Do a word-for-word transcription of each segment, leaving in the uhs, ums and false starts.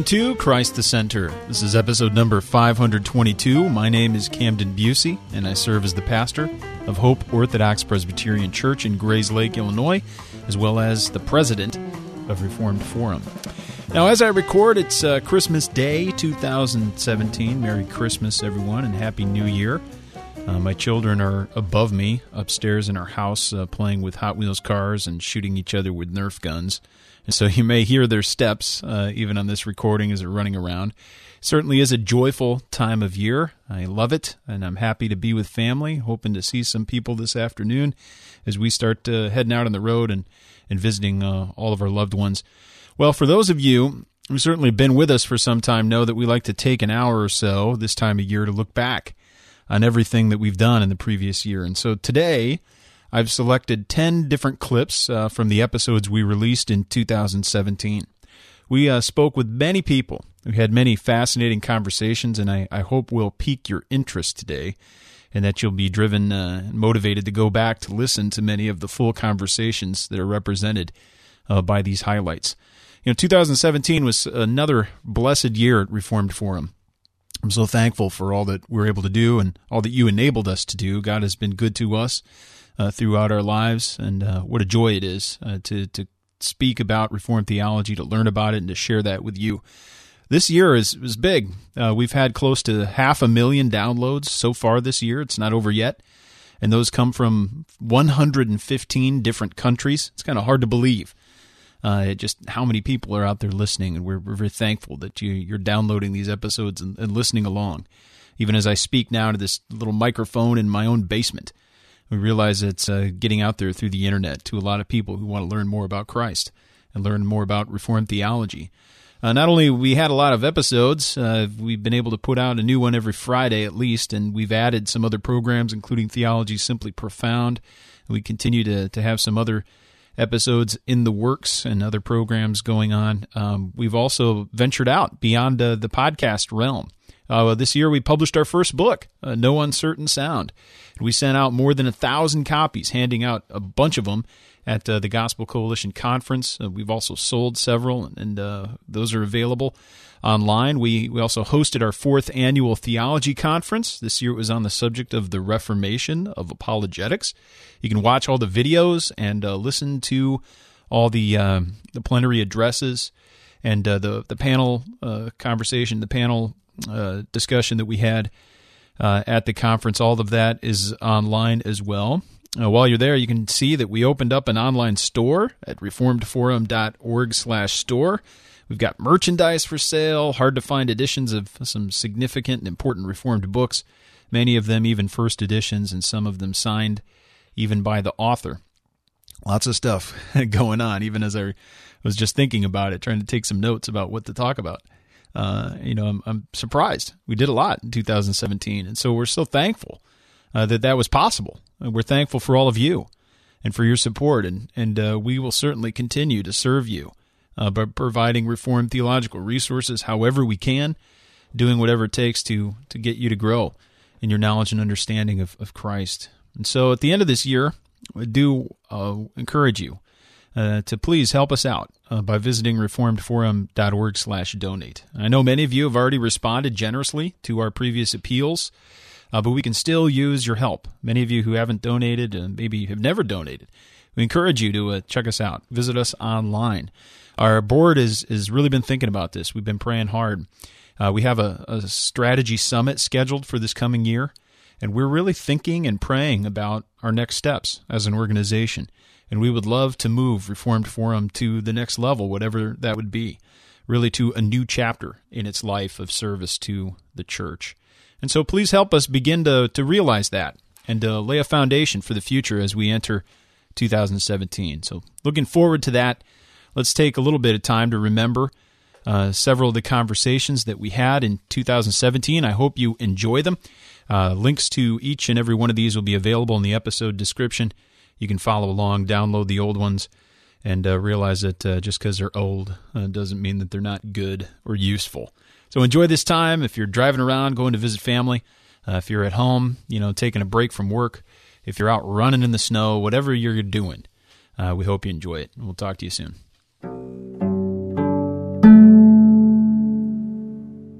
to Christ the Center. This is episode number five hundred twenty-two. My name is Camden Busey, and I serve as the pastor of Hope Orthodox Presbyterian Church in Grayslake, Illinois, as well as the president of Reformed Forum. Now, as I record, it's uh, Christmas Day two thousand seventeen. Merry Christmas, everyone, and Happy New Year. Uh, my children are above me, upstairs in our house, uh, playing with Hot Wheels cars and shooting each other with Nerf guns. And so you may hear their steps, uh, even on this recording, as they're running around. It certainly is a joyful time of year. I love it, and I'm happy to be with family, hoping to see some people this afternoon as we start uh, heading out on the road and, and visiting uh, all of our loved ones. Well, for those of you who've certainly been with us for some time know that we like to take an hour or so this time of year to look back on everything that we've done in the previous year. And so today, I've selected ten different clips uh, from the episodes we released in two thousand seventeen. We uh, spoke with many people. We had many fascinating conversations, and I, I hope will pique your interest today, and that you'll be driven uh, and motivated to go back to listen to many of the full conversations that are represented uh, by these highlights. You know, two thousand seventeen was another blessed year at Reformed Forum. I'm so thankful for all that we're able to do and all that you enabled us to do. God has been good to us uh, throughout our lives, and uh, what a joy it is uh, to to speak about Reformed theology, to learn about it, and to share that with you. This year is, is big. Uh, we've had close to half a million downloads so far this year. It's not over yet, and those come from one hundred fifteen different countries. It's kind of hard to believe. Uh, just how many people are out there listening, and we're, we're very thankful that you, you're downloading these episodes and, and listening along. Even as I speak now to this little microphone in my own basement, we realize it's uh, getting out there through the internet to a lot of people who want to learn more about Christ and learn more about Reformed theology. Uh, not only we had a lot of episodes, uh, we've been able to put out a new one every Friday at least, and we've added some other programs, including Theology Simply Profound. And we continue to, to have some other episodes in the works and other programs going on. Um, we've also ventured out beyond uh, the podcast realm. Uh, this year we published our first book, uh, No Uncertain Sound. We sent out more than a thousand copies, handing out a bunch of them at uh, the Gospel Coalition Conference. Uh, we've also sold several, and uh, those are available online. We, we also hosted our fourth annual theology conference. This year it was on the subject of the Reformation of apologetics. You can watch all the videos and uh, listen to all the uh, the plenary addresses and uh, the the panel uh, conversation, the panel uh, discussion that we had uh, at the conference. All of that is online as well. Uh, while you're there, you can see that we opened up an online store at reformed forum dot org slash store. We've got merchandise for sale, hard-to-find editions of some significant and important Reformed books, many of them even first editions, and some of them signed even by the author. Lots of stuff going on, even as I was just thinking about it, trying to take some notes about what to talk about. Uh, you know, I'm, I'm surprised. We did a lot in two thousand seventeen, and so we're so thankful uh, that that was possible. We're thankful for all of you and for your support, and, and uh, we will certainly continue to serve you uh, by providing Reformed theological resources however we can, doing whatever it takes to, to get you to grow in your knowledge and understanding of, of Christ. And so at the end of this year, I do uh, encourage you uh, to please help us out uh, by visiting reformed forum dot org slash donate. I know many of you have already responded generously to our previous appeals, uh, but we can still use your help. Many of you who haven't donated and maybe have never donated, we encourage you to uh, check us out. Visit us online. Our board has, has really been thinking about this. We've been praying hard. Uh, we have a, a strategy summit scheduled for this coming year, and we're really thinking and praying about our next steps as an organization. And we would love to move Reformed Forum to the next level, whatever that would be, really to a new chapter in its life of service to the church. And so please help us begin to, to realize that and to lay a foundation for the future as we enter two thousand seventeen. So looking forward to that. Let's take a little bit of time to remember uh, several of the conversations that we had in two thousand seventeen. I hope you enjoy them. Uh, links to each and every one of these will be available in the episode description. You can follow along, download the old ones, and uh, realize that uh, just because they're old uh, doesn't mean that they're not good or useful. So enjoy this time. If you're driving around, going to visit family, uh, if you're at home, you know, taking a break from work, if you're out running in the snow, whatever you're doing, uh, we hope you enjoy it. We'll talk to you soon.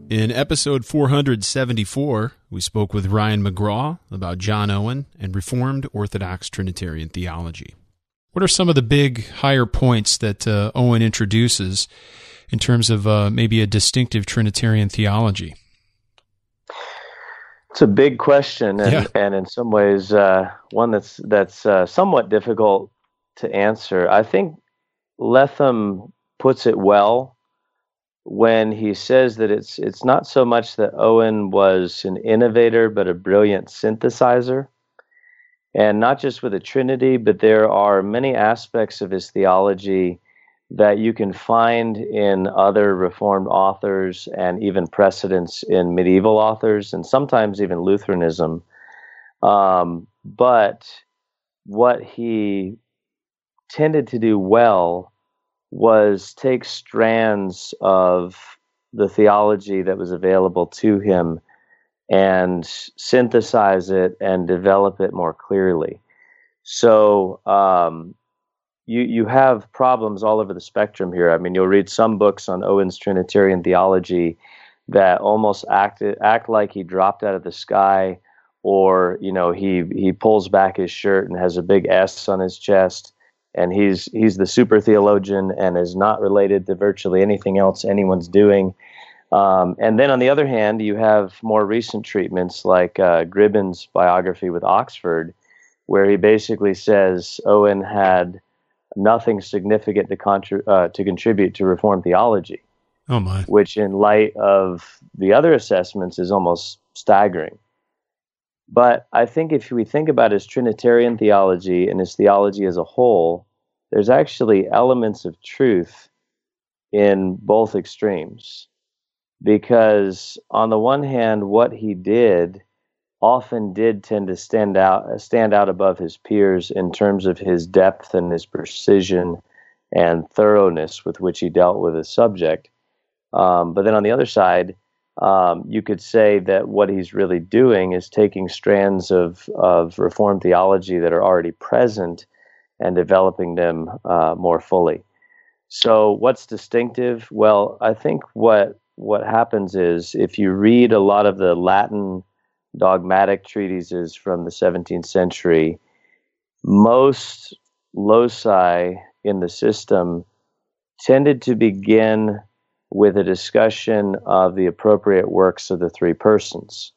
In episode four hundred seventy-four, we spoke with Ryan McGraw about John Owen and Reformed Orthodox Trinitarian theology. What are some of the big higher points that uh, Owen introduces in terms of uh, maybe a distinctive Trinitarian theology? It's a big question, and, yeah. and in some ways, uh, one that's that's uh, somewhat difficult to answer. I think Letham puts it well when he says that it's it's not so much that Owen was an innovator, but a brilliant synthesizer. And not just with the Trinity, but there are many aspects of his theology that you can find in other Reformed authors and even precedents in medieval authors and sometimes even Lutheranism. Um, but what he tended to do well was take strands of the theology that was available to him and synthesize it and develop it more clearly. So um, you you have problems all over the spectrum here. I mean, you'll read some books on Owen's Trinitarian theology that almost act act like he dropped out of the sky, or you know he he pulls back his shirt and has a big S on his chest, and he's he's the super theologian and is not related to virtually anything else anyone's doing. Um, and then on the other hand, you have more recent treatments like uh, Gribben's biography with Oxford, where he basically says Owen had nothing significant to, contri- uh, to contribute to Reformed theology. Oh my! Which, in light of the other assessments, is almost staggering. But I think if we think about his Trinitarian theology and his theology as a whole, there's actually elements of truth in both extremes. Because on the one hand, what he did often did tend to stand out stand out above his peers in terms of his depth and his precision and thoroughness with which he dealt with a subject. Um, but then on the other side, um, you could say that what he's really doing is taking strands of, of Reformed theology that are already present and developing them uh, more fully. So what's distinctive? Well, I think what what happens is if you read a lot of the Latin dogmatic treatises from the seventeenth century, most loci in the system tended to begin with a discussion of the appropriate works of the three persons.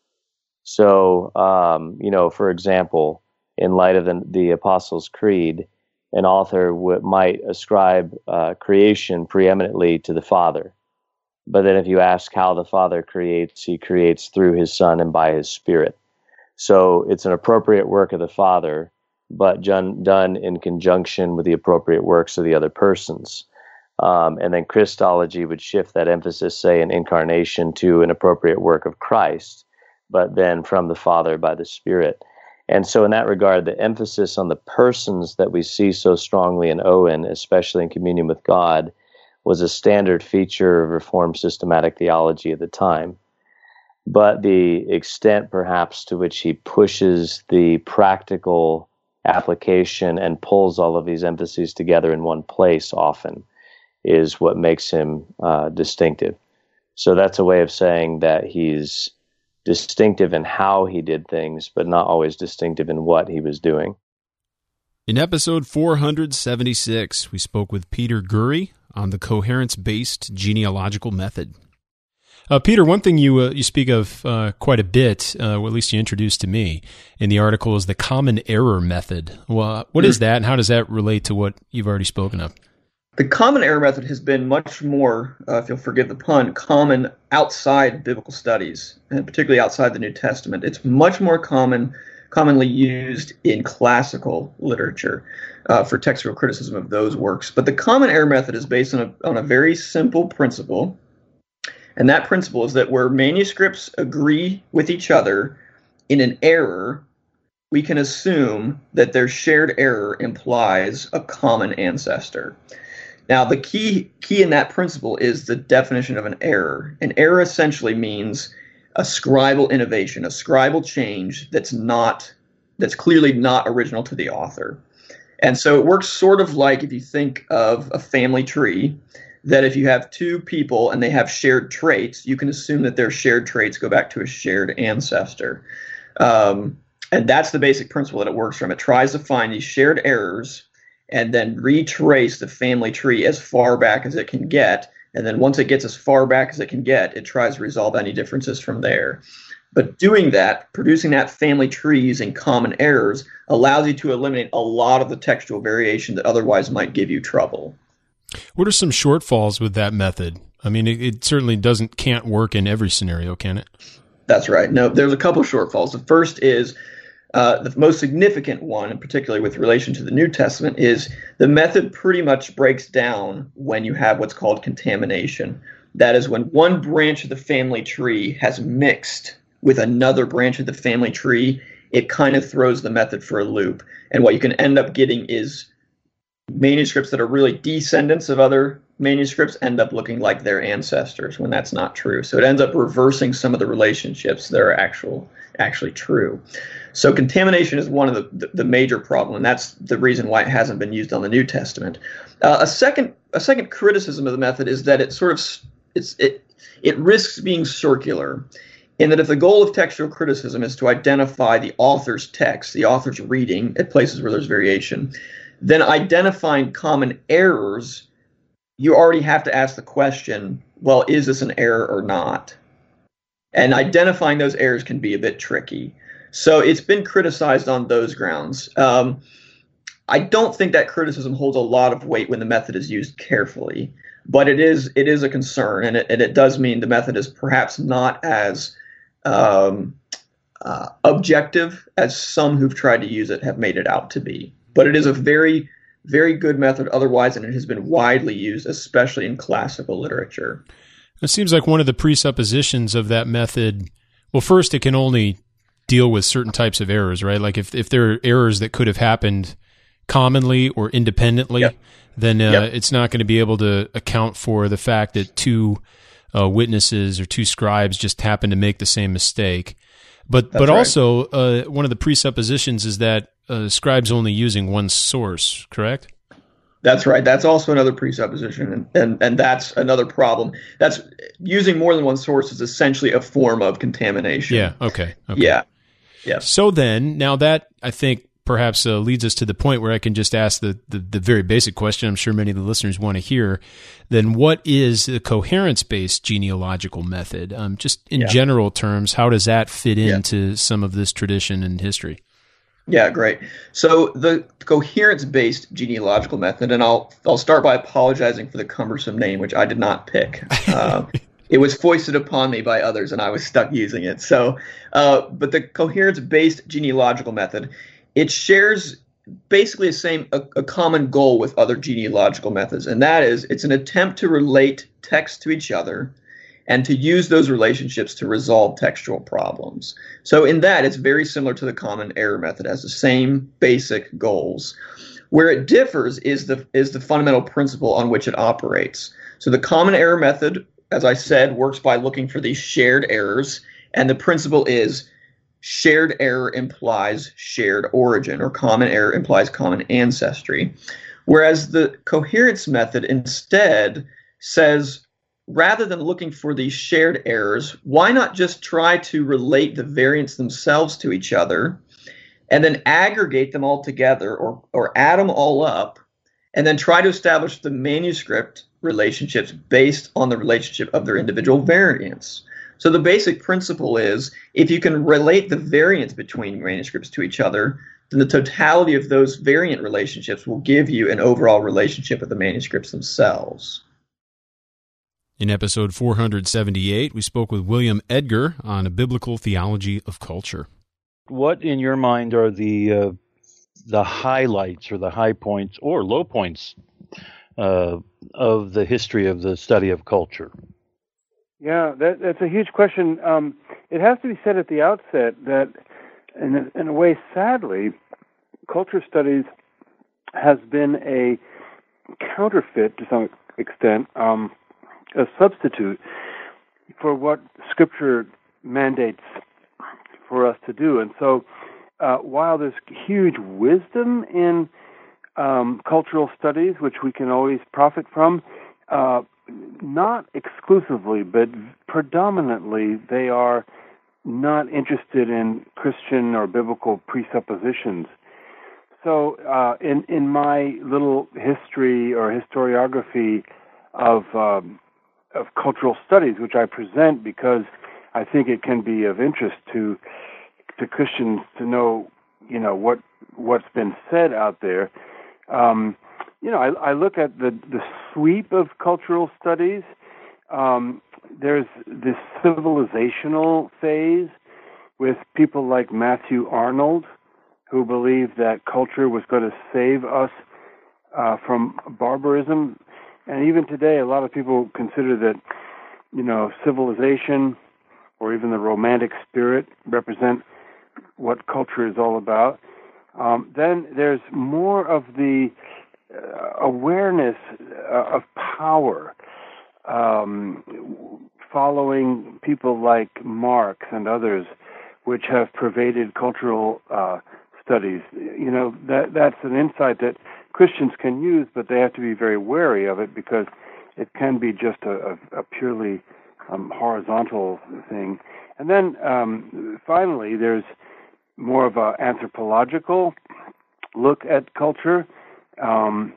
So, um, you know, for example, in light of the, the Apostles' Creed, an author w- might ascribe uh, creation preeminently to the Father. But then if you ask how the Father creates, he creates through his Son and by his Spirit. So it's an appropriate work of the Father, but done, done in conjunction with the appropriate works of the other persons. Um, and then Christology would shift that emphasis, say, in incarnation to an appropriate work of Christ, but then from the Father by the Spirit. And so in that regard, the emphasis on the persons that we see so strongly in Owen, especially in communion with God, was a standard feature of Reformed systematic theology at the time. But the extent, perhaps, to which he pushes the practical application and pulls all of these emphases together in one place often is what makes him uh, distinctive. So that's a way of saying that he's distinctive in how he did things, but not always distinctive in what he was doing. In episode four hundred seventy-six, we spoke with Peter Gurry on the coherence-based genealogical method. Uh, Peter, one thing you uh, you speak of uh, quite a bit, uh, or at least you introduced to me in the article, is the common error method. Well, what is that, and how does that relate to what you've already spoken of? The common error method has been much more, uh, if you'll forgive the pun, common outside biblical studies, and particularly outside the New Testament. It's much more common, commonly used in classical literature uh, for textual criticism of those works. But the common error method is based on a, on a very simple principle, and that principle is that where manuscripts agree with each other in an error, we can assume that their shared error implies a common ancestor. Now, the key key in that principle is the definition of an error. An error essentially means a scribal innovation, a scribal change that's not that's clearly not original to the author. And so it works sort of like if you think of a family tree, that if you have two people and they have shared traits, you can assume that their shared traits go back to a shared ancestor. Um, and that's the basic principle that it works from. It tries to find these shared errors and then retrace the family tree as far back as it can get. And then once it gets as far back as it can get, it tries to resolve any differences from there. But doing that, producing that family tree using common errors, allows you to eliminate a lot of the textual variation that otherwise might give you trouble. What are some shortfalls with that method? I mean, it, it certainly doesn't can't work in every scenario, can it? That's right. No, there's a couple shortfalls. The first is uh, the most significant one, and particularly with relation to the New Testament, is the method pretty much breaks down when you have what's called contamination. That is when one branch of the family tree has mixed with another branch of the family tree, it kind of throws the method for a loop. And what you can end up getting is manuscripts that are really descendants of other manuscripts end up looking like their ancestors when that's not true. So it ends up reversing some of the relationships that are actual, actually true. So contamination is one of the, the, the major problems, and that's the reason why it hasn't been used on the New Testament. Uh, a second a second criticism of the method is that it sort of it's it it risks being circular, in that if the goal of textual criticism is to identify the author's text, the author's reading at places where there's variation, then identifying common errors, you already have to ask the question, well, is this an error or not? And identifying those errors can be a bit tricky. So it's been criticized on those grounds. Um, I don't think that criticism holds a lot of weight when the method is used carefully, but it is it is a concern, and it, and it does mean the method is perhaps not as um, uh, objective as some who've tried to use it have made it out to be. But it is a very, very good method otherwise, and it has been widely used, especially in classical literature. It seems like one of the presuppositions of that method, well, first, it can only deal with certain types of errors, right? Like if, if there are errors that could have happened commonly or independently, yep. then uh, yep. it's not going to be able to account for the fact that two uh, witnesses or two scribes just happen to make the same mistake. But That's but right. also, uh, one of the presuppositions is that uh, scribes only using one source, correct? That's right. That's also another presupposition, and, and and that's another problem. That's using more than one source is essentially a form of contamination. Yeah. Okay. okay. Yeah. Yeah. So then, now that I think perhaps uh, leads us to the point where I can just ask the, the the very basic question I'm sure many of the listeners want to hear. Then, what is the coherence-based genealogical method? Um, just in yeah. general terms, how does that fit yeah. into some of this tradition and history? Yeah, great. So the coherence-based genealogical method, and I'll I'll start by apologizing for the cumbersome name, which I did not pick. Uh, it was foisted upon me by others, and I was stuck using it. So, uh, but the coherence-based genealogical method, it shares basically the same a, a common goal with other genealogical methods, and that is it's an attempt to relate texts to each other and to use those relationships to resolve textual problems. So in that, it's very similar to the common error method, it has the same basic goals. Where it differs is the is the fundamental principle on which it operates. So the common error method, as I said, works by looking for these shared errors, and the principle is shared error implies shared origin, or common error implies common ancestry. Whereas the coherence method instead says, rather than looking for these shared errors, why not just try to relate the variants themselves to each other and then aggregate them all together, or, or add them all up, and then try to establish the manuscript relationships based on the relationship of their individual variants. So the basic principle is, if you can relate the variants between manuscripts to each other, then the totality of those variant relationships will give you an overall relationship of the manuscripts themselves. In episode four hundred seventy-eight, we spoke with William Edgar on a biblical theology of culture. What, in your mind, are the uh, the highlights or the high points or low points uh, of the history of the study of culture? Yeah, that, that's a huge question. Um, it has to be said at the outset that, in a, in a way, sadly, culture studies has been a counterfeit to some extent, um, a substitute for what Scripture mandates for us to do. And so uh, while there's huge wisdom in um, cultural studies, which we can always profit from, uh, not exclusively, but predominantly, they are not interested in Christian or biblical presuppositions. So uh, in, in my little history or historiography of um, of cultural studies, which I present because I think it can be of interest to to Christians to know, you know, what what's been said out there. Um, you know, I, I look at the the sweep of cultural studies. Um, there's this civilizational phase with people like Matthew Arnold, who believed that culture was going to save us uh, from barbarism. And even today, a lot of people consider that, you know, civilization or even the romantic spirit represent what culture is all about. Um, then there's more of the uh, awareness uh, of power, um, following people like Marx and others, which have pervaded cultural uh, studies. You know, that that's an insight that Christians can use, but they have to be very wary of it because it can be just a, a, a purely um, horizontal thing. And then um, finally, there's more of an anthropological look at culture. Um,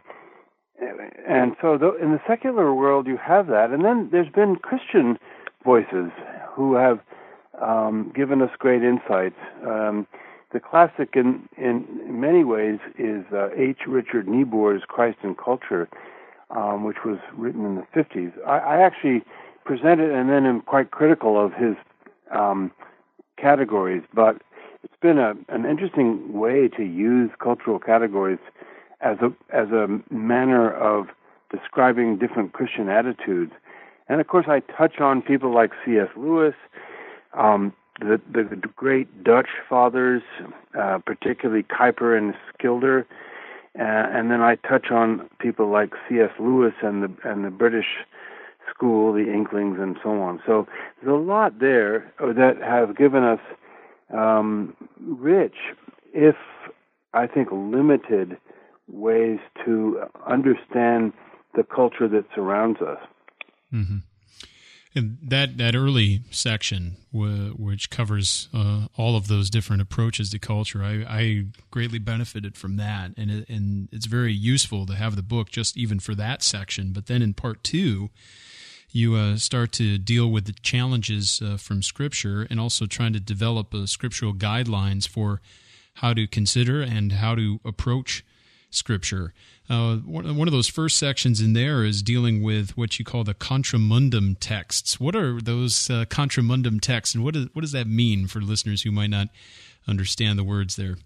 and so th- in the secular world, you have that. And then there's been Christian voices who have um, given us great insights. Um, the classic in, in many ways is uh, H. Richard Niebuhr's Christ and Culture, um, which was written in the fifties. I, I actually presented and then am quite critical of his um, categories, but it's been a, an interesting way to use cultural categories as a as a manner of describing different Christian attitudes. And of course, I touch on people like C S. Lewis, um, the, the great Dutch fathers, uh, particularly Kuyper and Schilder, uh, and then I touch on people like C S. Lewis and the and the British school, the Inklings, and so on. So there's a lot there that have given us um, rich, if I think limited, ways to understand the culture that surrounds us. Mm-hmm. And that that early section, w- which covers uh, all of those different approaches to culture, I, I greatly benefited from that, and it, and it's very useful to have the book just even for that section. But then in part two, you uh, start to deal with the challenges uh, from Scripture, and also trying to develop uh, scriptural guidelines for how to consider and how to approach Scripture. Uh, one of those first sections in there is dealing with what you call the contramundum texts. What are those uh, contramundum texts, and what, is, what does that mean for listeners who might not understand the words there?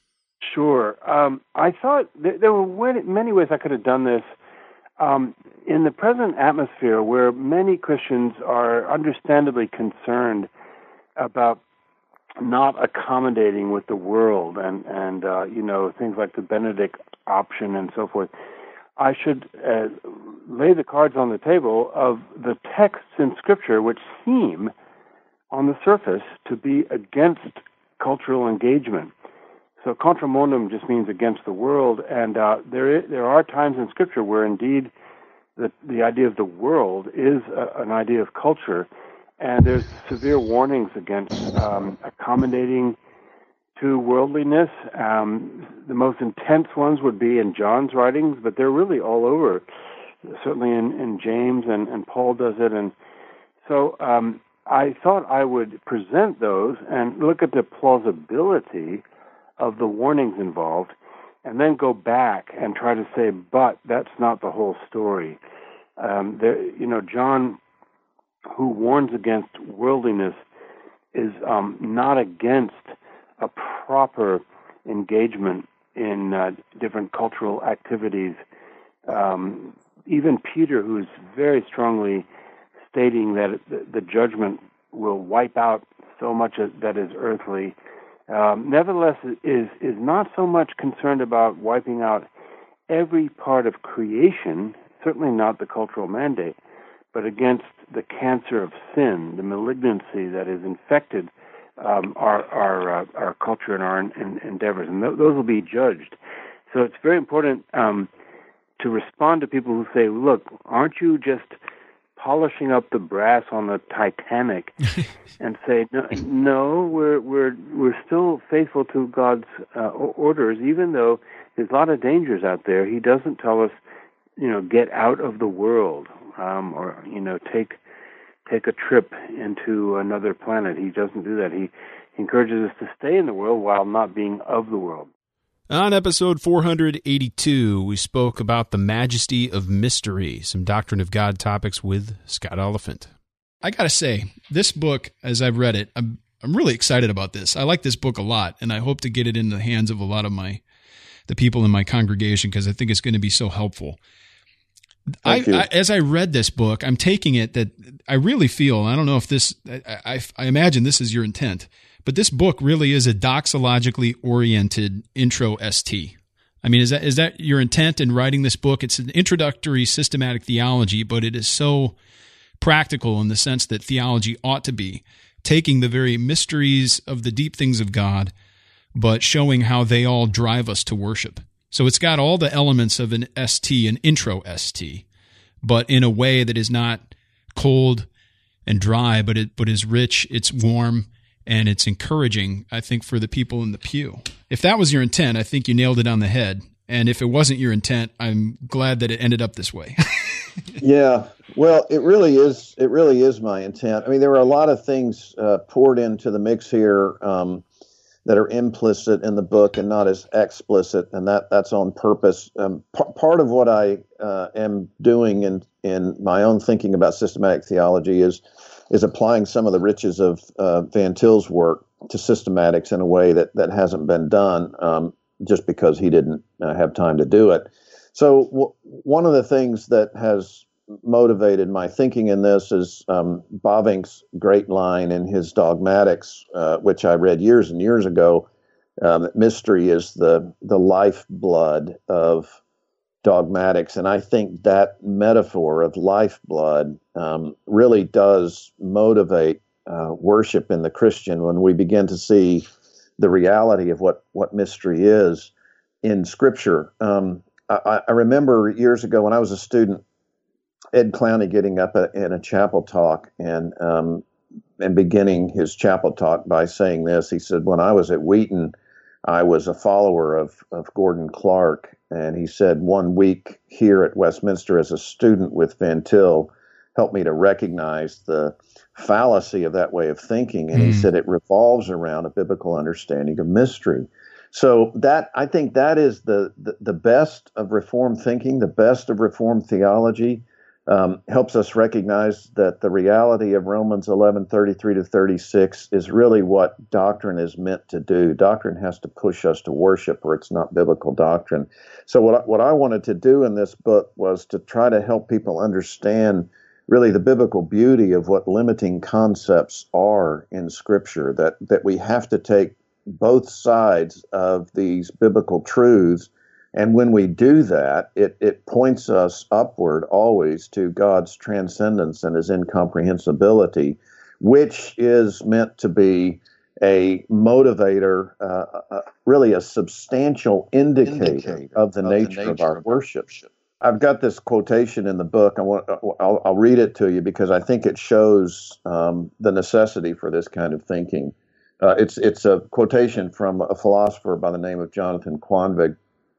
Sure. Um, I thought th- there were many ways I could have done this. Um, in the present atmosphere, where many Christians are understandably concerned about not accommodating with the world and, and uh, you know, things like the Benedict option and so forth, I should uh, lay the cards on the table of the texts in Scripture which seem, on the surface, to be against cultural engagement. So contramundum just means against the world, and uh, there is, there are times in Scripture where indeed the, the idea of the world is a, an idea of culture, and there's severe warnings against um, accommodating to worldliness. Um, the most intense ones would be in John's writings, but they're really all over, certainly in, in James, and, and Paul does it. And so um, I thought I would present those and look at the plausibility of the warnings involved, and then go back and try to say, but that's not the whole story. Um, there, you know, John, who warns against worldliness, is um, not against a proper engagement in uh, different cultural activities. Um, even Peter, who's very strongly stating that the, the judgment will wipe out so much that is earthly, um, nevertheless is is not so much concerned about wiping out every part of creation, certainly not the cultural mandate, but against the cancer of sin, the malignancy that is infected um, our our uh, our culture and our in, in endeavors, and th- those will be judged. So it's very important um, to respond to people who say, look, aren't you just polishing up the brass on the Titanic, and say, no, no, we're we're we're still faithful to God's uh, orders, even though there's a lot of dangers out there. He doesn't tell us, you know, get out of the world, um, or you know, take take a trip into another planet. He doesn't do that. He encourages us to stay in the world while not being of the world. On episode four eighty-two, we spoke about the majesty of mystery, some Doctrine of God topics with Scott Oliphant. I got to say, this book, as I've read it, I'm I'm really excited about this. I like this book a lot, and I hope to get it in the hands of a lot of my the people in my congregation because I think it's going to be so helpful. I, I, as I read this book, I'm taking it that I really feel, I don't know if this, I, I, I imagine this is your intent, but this book really is a doxologically oriented intro S T. I mean, is that is that your intent in writing this book? It's an introductory systematic theology, but it is so practical in the sense that theology ought to be, taking the very mysteries of the deep things of God, but showing how they all drive us to worship. So it's got all the elements of an S T, an intro S T, but in a way that is not cold and dry, but it but is rich, it's warm, and it's encouraging, I think, for the people in the pew. If that was your intent, I think you nailed it on the head. And if it wasn't your intent, I'm glad that it ended up this way. Yeah, well, it really is. It really is my intent. I mean, there were a lot of things uh, poured into the mix here um, that are implicit in the book and not as explicit, and that that's on purpose. Um, p- part of what I uh, am doing in in my own thinking about systematic theology is. is applying some of the riches of uh, Van Til's work to systematics in a way that, that hasn't been done um, just because he didn't uh, have time to do it. So w- one of the things that has motivated my thinking in this is um, Bavinck's great line in his Dogmatics, uh, which I read years and years ago, um, that mystery is the, the lifeblood of dogmatics. And I think that metaphor of lifeblood um, really does motivate uh, worship in the Christian when we begin to see the reality of what, what mystery is in Scripture. Um, I, I remember years ago when I was a student, Ed Clowney getting up a, in a chapel talk and um, and beginning his chapel talk by saying this. He said, when I was at Wheaton, I was a follower of, of Gordon Clark. And he said, one week here at Westminster as a student with Van Til helped me to recognize the fallacy of that way of thinking. And mm. he said it revolves around a biblical understanding of mystery. So that I think that is the, the, the best of Reformed thinking, the best of Reformed theology. Um, helps us recognize that the reality of Romans eleven thirty-three to thirty-six is really what doctrine is meant to do. Doctrine has to push us to worship, or it's not biblical doctrine. So what I, what I wanted to do in this book was to try to help people understand really the biblical beauty of what limiting concepts are in Scripture, that, that we have to take both sides of these biblical truths. And when we do that, it, it points us upward always to God's transcendence and his incomprehensibility, which is meant to be a motivator, uh, uh, really a substantial indicator, indicator of, the, of nature the nature of our worship. worship. I've got this quotation in the book. I want, I'll, I'll read it to you because I think it shows um, the necessity for this kind of thinking. Uh, it's, it's a quotation from a philosopher by the name of Jonathan Quanvig.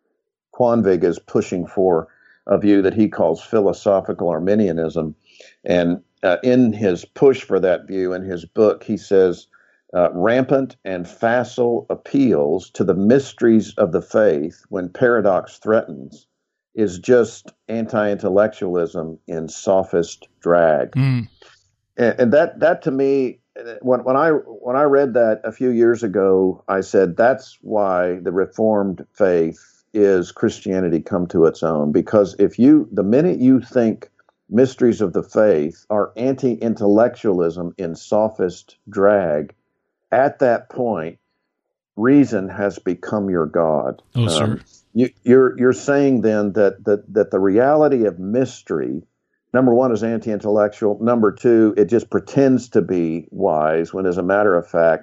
Quanvig is pushing for a view that he calls philosophical Arminianism. And uh, in his push for that view in his book, he says, uh, rampant and facile appeals to the mysteries of the faith when paradox threatens is just anti-intellectualism in sophist drag. Mm. And, and that, that to me, when, when I when I read that a few years ago, I said, that's why the Reformed faith is Christianity come to its own. Because if you, the minute you think mysteries of the faith are anti-intellectualism in sophist drag, at that point, reason has become your God. Oh, um, sir. You, you're you're saying then that that that the reality of mystery, number one, is anti-intellectual. Number two, it just pretends to be wise when, as a matter of fact,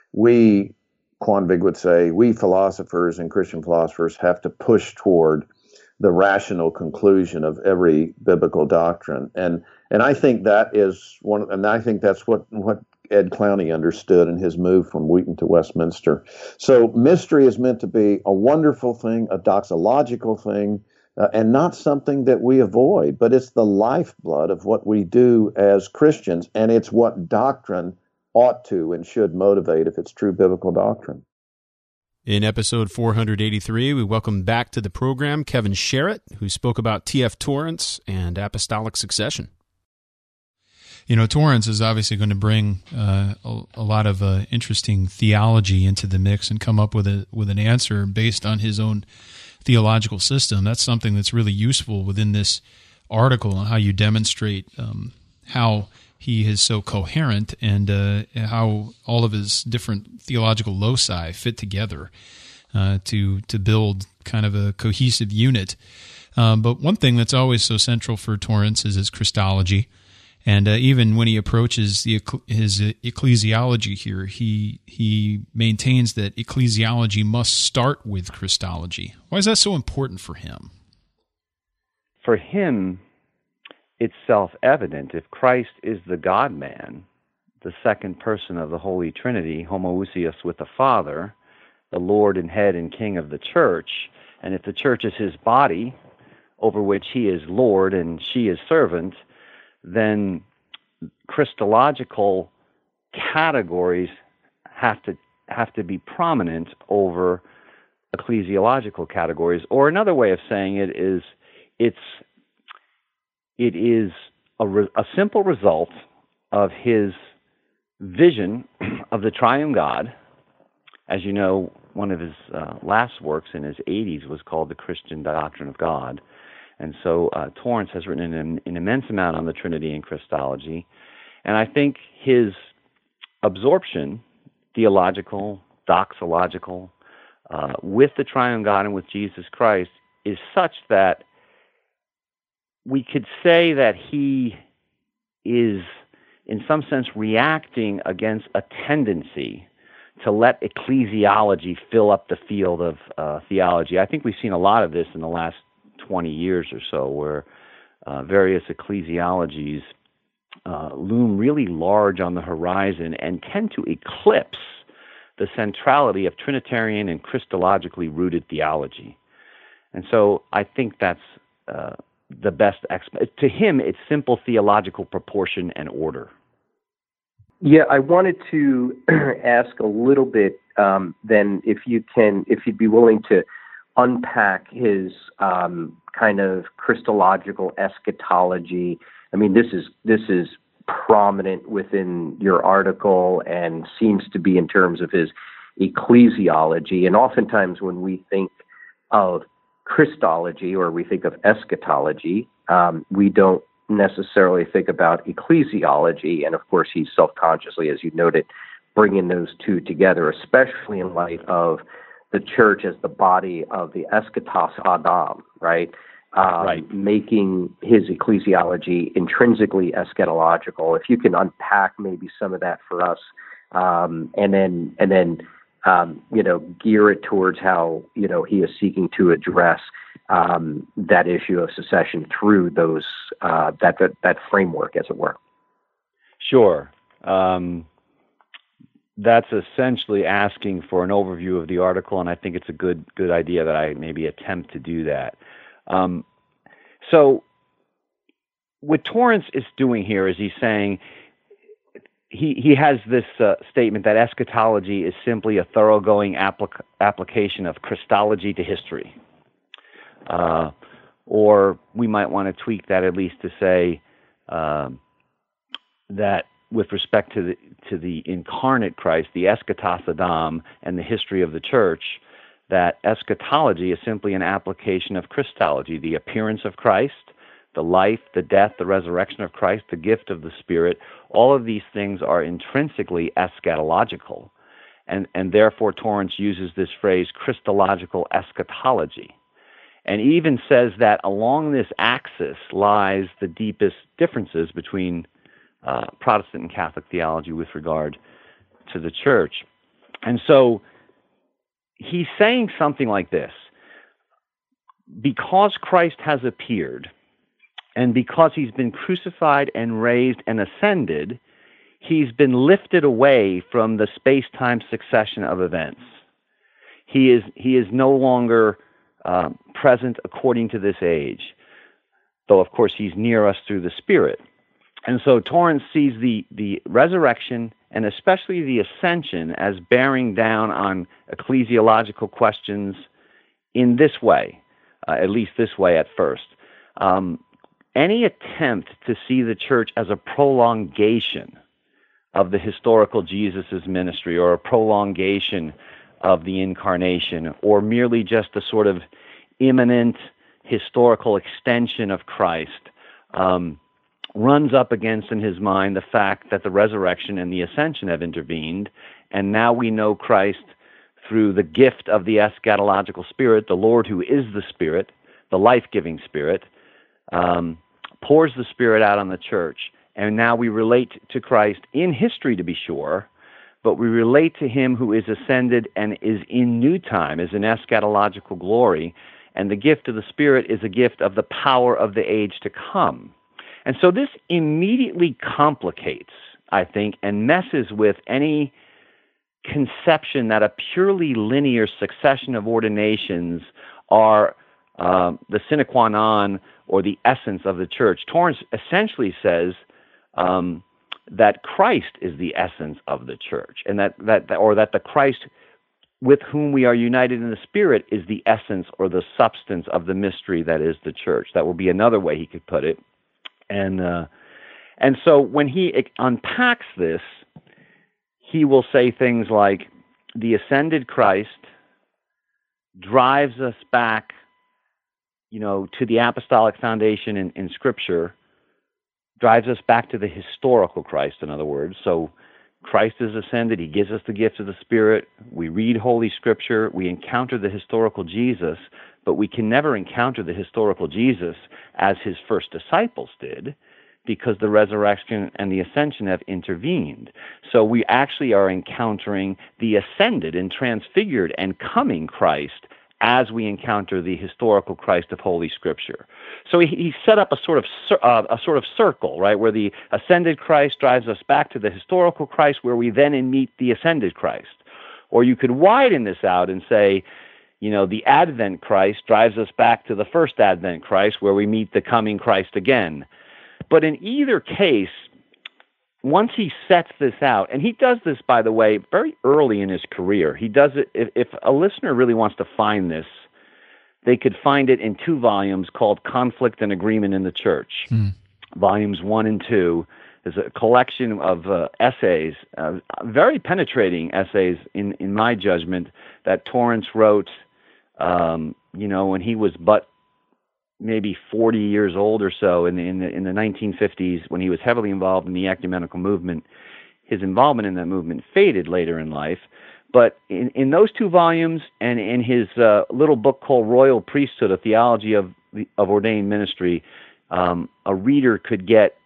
we, Quanvig would say, we philosophers and Christian philosophers have to push toward the rational conclusion of every biblical doctrine. And and I think that is one, and I think that's what what Ed Clowney understood in his move from Wheaton to Westminster. So mystery is meant to be a wonderful thing, a doxological thing, uh, and not something that we avoid, but it's the lifeblood of what we do as Christians, and it's what doctrine ought to and should motivate if it's true biblical doctrine. In episode four eighty-three, we welcome back to the program Kevin Sherritt, who spoke about T F Torrance and apostolic succession. You know, Torrance is obviously going to bring uh, a, a lot of uh, interesting theology into the mix and come up with a with an answer based on his own theological system. That's something that's really useful within this article on how you demonstrate um, how he is so coherent and uh, how all of his different theological loci fit together uh, to to build kind of a cohesive unit. Um, but one thing that's always so central for Torrance is his Christology. And uh, even when he approaches the, his ecclesiology here, he he maintains that ecclesiology must start with Christology. Why is that so important for him? For him, it's self-evident. If Christ is the God-man, the second person of the Holy Trinity, homoousios with the Father, the Lord and head and king of the church, and if the church is his body, over which he is Lord and she is servant, then Christological categories have to have to be prominent over ecclesiological categories. Or another way of saying it is, it's it is a, re, a simple result of his vision of the triune God. As you know, one of his uh, last works in his eighties was called The Christian Doctrine of God. And so uh, Torrance has written an, an immense amount on the Trinity and Christology. And I think his absorption, theological, doxological, uh, with the triune God and with Jesus Christ is such that we could say that he is, in some sense, reacting against a tendency to let ecclesiology fill up the field of uh, theology. I think we've seen a lot of this in the last twenty years or so, where uh, various ecclesiologies uh, loom really large on the horizon and tend to eclipse the centrality of Trinitarian and Christologically rooted theology. And so I think that's uh, the best exp- to him, it's simple theological proportion and order. Yeah, I wanted to ask a little bit um, then if you can, if you'd be willing to unpack his um, kind of Christological eschatology. I mean, this is this is prominent within your article and seems to be in terms of his ecclesiology. And oftentimes when we think of Christology or we think of eschatology, um, we don't necessarily think about ecclesiology. And of course, he's self-consciously, as you noted, bringing those two together, especially in light of the church as the body of the eschatos Adam, right? Um, right. Making his ecclesiology intrinsically eschatological. If you can unpack maybe some of that for us, um, and then and then um, you know gear it towards how you know he is seeking to address um, that issue of secession through those uh, that, that that framework, as it were. Sure. Um, that's essentially asking for an overview of the article, and I think it's a good good idea that I maybe attempt to do that. Um, so what Torrance is doing here is he's saying he he has this uh, statement that eschatology is simply a thoroughgoing applic- application of Christology to history. Uh, or we might want to tweak that at least to say um, that with respect to the to the incarnate Christ, the eschatos Adam, and the history of the church, that eschatology is simply an application of Christology, the appearance of Christ, the life, the death, the resurrection of Christ, the gift of the Spirit. All of these things are intrinsically eschatological, and, and therefore Torrance uses this phrase, Christological eschatology, and even says that along this axis lies the deepest differences between uh, Protestant and Catholic theology with regard to the church. And so he's saying something like this: because Christ has appeared, and because he's been crucified and raised and ascended, he's been lifted away from the space-time succession of events. He is he is no longer uh, present according to this age, though of course he's near us through the Spirit. And so Torrance sees the, the resurrection and especially the ascension as bearing down on ecclesiological questions in this way, uh, at least this way at first. Um, any attempt to see the church as a prolongation of the historical Jesus' ministry or a prolongation of the incarnation or merely just a sort of imminent historical extension of Christ um, runs up against, in his mind, the fact that the resurrection and the ascension have intervened, and now we know Christ through the gift of the eschatological Spirit, the Lord who is the Spirit, the life-giving Spirit, um, pours the Spirit out on the church, and now we relate to Christ in history, to be sure, but we relate to him who is ascended and is in new time, is in eschatological glory, and the gift of the Spirit is a gift of the power of the age to come. And so this immediately complicates, I think, and messes with any conception that a purely linear succession of ordinations are uh, the sine qua non or the essence of the church. Torrance essentially says um, that Christ is the essence of the church, and that, that or that the Christ with whom we are united in the Spirit is the essence or the substance of the mystery that is the church. That will be another way he could put it. And uh, and so when he unpacks this, he will say things like, the ascended Christ drives us back, you know, to the apostolic foundation in, in Scripture, drives us back to the historical Christ, in other words. So Christ is ascended, he gives us the gift of the Spirit, we read Holy Scripture, we encounter the historical Jesus, but we can never encounter the historical Jesus as his first disciples did, because the resurrection and the ascension have intervened. So we actually are encountering the ascended and transfigured and coming Christ as we encounter the historical Christ of Holy Scripture. So he, he set up a sort of uh, a sort of circle, right, where the ascended Christ drives us back to the historical Christ, where we then meet the ascended Christ. Or you could widen this out and say, you know, the Advent Christ drives us back to the first Advent Christ, where we meet the coming Christ again. But in either case, once he sets this out, and he does this, by the way, very early in his career. He does it, if, if a listener really wants to find this, they could find it in two volumes called Conflict and Agreement in the Church. Hmm. Volumes one and two. There's a collection of uh, essays, uh, very penetrating essays, in, in my judgment, that Torrance wrote, um, you know, when he was but maybe forty years old or so in the, in the in the nineteen fifties, when he was heavily involved in the ecumenical movement. His involvement in that movement faded later in life, but in, in those two volumes and in his uh, little book called Royal Priesthood, a theology of the, of ordained ministry, um, a reader could get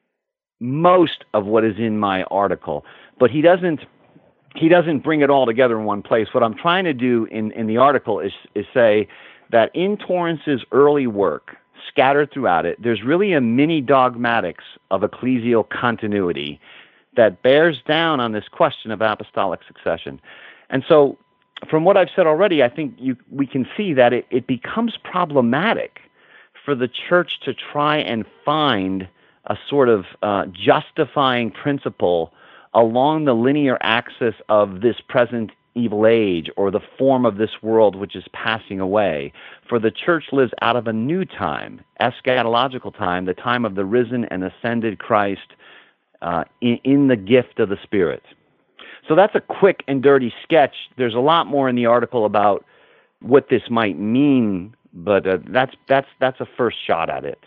most of what is in my article, but he doesn't he doesn't bring it all together in one place. What I'm trying to do in, in the article is is say that in Torrance's early work, scattered throughout it, there's really a mini dogmatics of ecclesial continuity that bears down on this question of apostolic succession. And so, from what I've said already, I think you, we can see that it, it becomes problematic for the church to try and find a sort of uh, justifying principle along the linear axis of this present evil age, or the form of this world which is passing away. For the church lives out of a new time, eschatological time, the time of the risen and ascended Christ uh, in, in the gift of the Spirit. So that's a quick and dirty sketch. There's a lot more in the article about what this might mean, but uh, that's that's that's a first shot at it.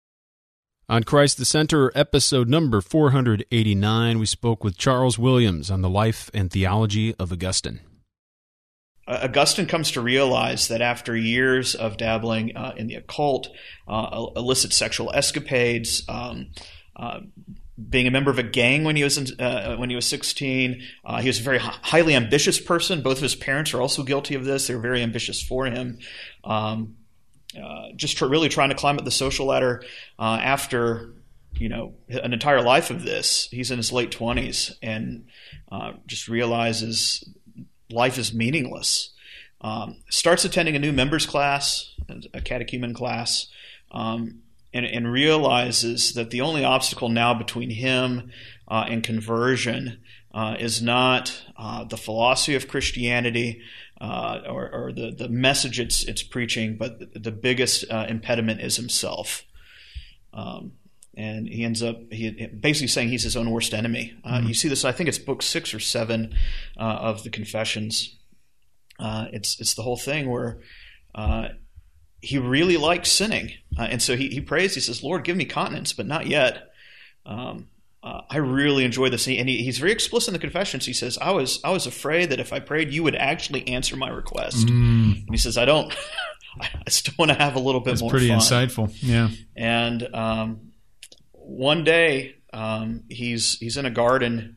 On Christ the Center, episode number four hundred eighty-nine, we spoke with Charles Williams on the life and theology of Augustine. Augustine comes to realize that after years of dabbling uh, in the occult, uh, illicit sexual escapades, um, uh, being a member of a gang when he was in, uh, when he was sixteen, uh, he was a very h- highly ambitious person. Both of his parents are also guilty of this. They were very ambitious for him. Um, uh, just tr- really trying to climb up the social ladder uh, after, you know, an entire life of this. He's in his late twenties and uh, just realizes life is meaningless. Um, starts attending a new members class, a catechumen class, um, and, and realizes that the only obstacle now between him uh, and conversion uh, is not uh, the philosophy of Christianity uh, or, or the, the message it's, it's preaching, but the, the biggest uh, impediment is himself. Um, and he ends up he, basically saying he's his own worst enemy. Uh, mm-hmm. You see this, I think it's book six or seven uh, of the Confessions. Uh, it's it's the whole thing where uh, he really likes sinning, uh, and so he he prays. He says, "Lord, give me continence, but not yet." Um, uh, I really enjoy this, and he, he's very explicit in the Confessions. He says, "I was I was afraid that if I prayed, you would actually answer my request." Mm. And he says, "I don't. I still want to have a little bit That's more." Pretty fun. Insightful, yeah. And um, one day, um, he's he's in a garden,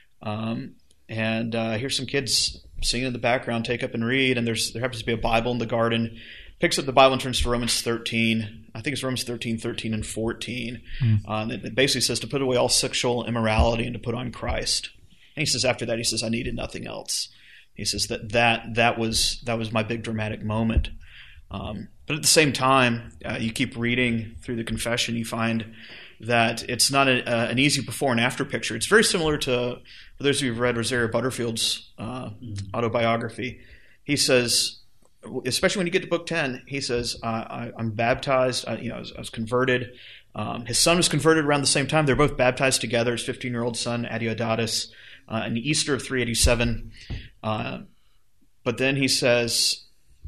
um, and uh, here's some kids singing in the background, take up and read, and there's there happens to be a Bible in the garden. Picks up the Bible and turns to Romans thirteen. I think it's Romans thirteen, thirteen, and fourteen. Mm. Uh, and it basically says to put away all sexual immorality and to put on Christ. And he says after that, he says, I needed nothing else. He says that that that was that was my big dramatic moment. Um, but at the same time, uh, you keep reading through the confession, you find that it's not a, uh, an easy before and after picture. It's very similar to, for those of you who've read Rosario Butterfield's uh, mm-hmm. autobiography. He says, especially when you get to book ten, he says, uh, I, I'm baptized, I, you know, I was, I was converted. Um, his son was converted around the same time. They're both baptized together, his fifteen-year-old son, Adeodatus, uh, in the Easter of three eighty-seven. Uh, but then he says,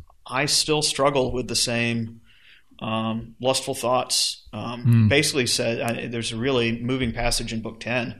I still struggle with the same um, lustful thoughts. Um, mm. Basically said, uh, there's a really moving passage in book ten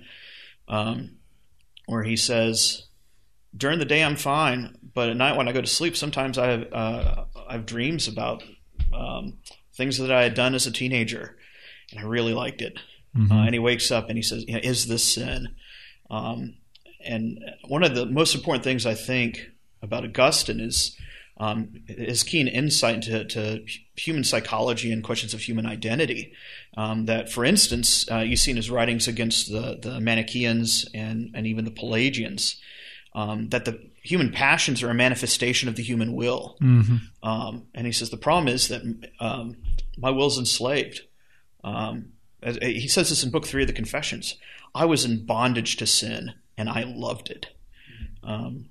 um, where he says, during the day I'm fine, but at night when I go to sleep, sometimes I have, uh, I have dreams about um, things that I had done as a teenager, and I really liked it. Mm-hmm. Uh, and he wakes up and he says, you know, is this sin? Um, and one of the most important things I think about Augustine is um, his keen insight into to human psychology and questions of human identity. Um, that, for instance, uh, you see in his writings against the, the Manichaeans and, and even the Pelagians, um, that the human passions are a manifestation of the human will. Mm-hmm. Um, and he says the problem is that um, my will's enslaved. Um, as, he says this in book three of the Confessions. I was in bondage to sin, and I loved it. Um,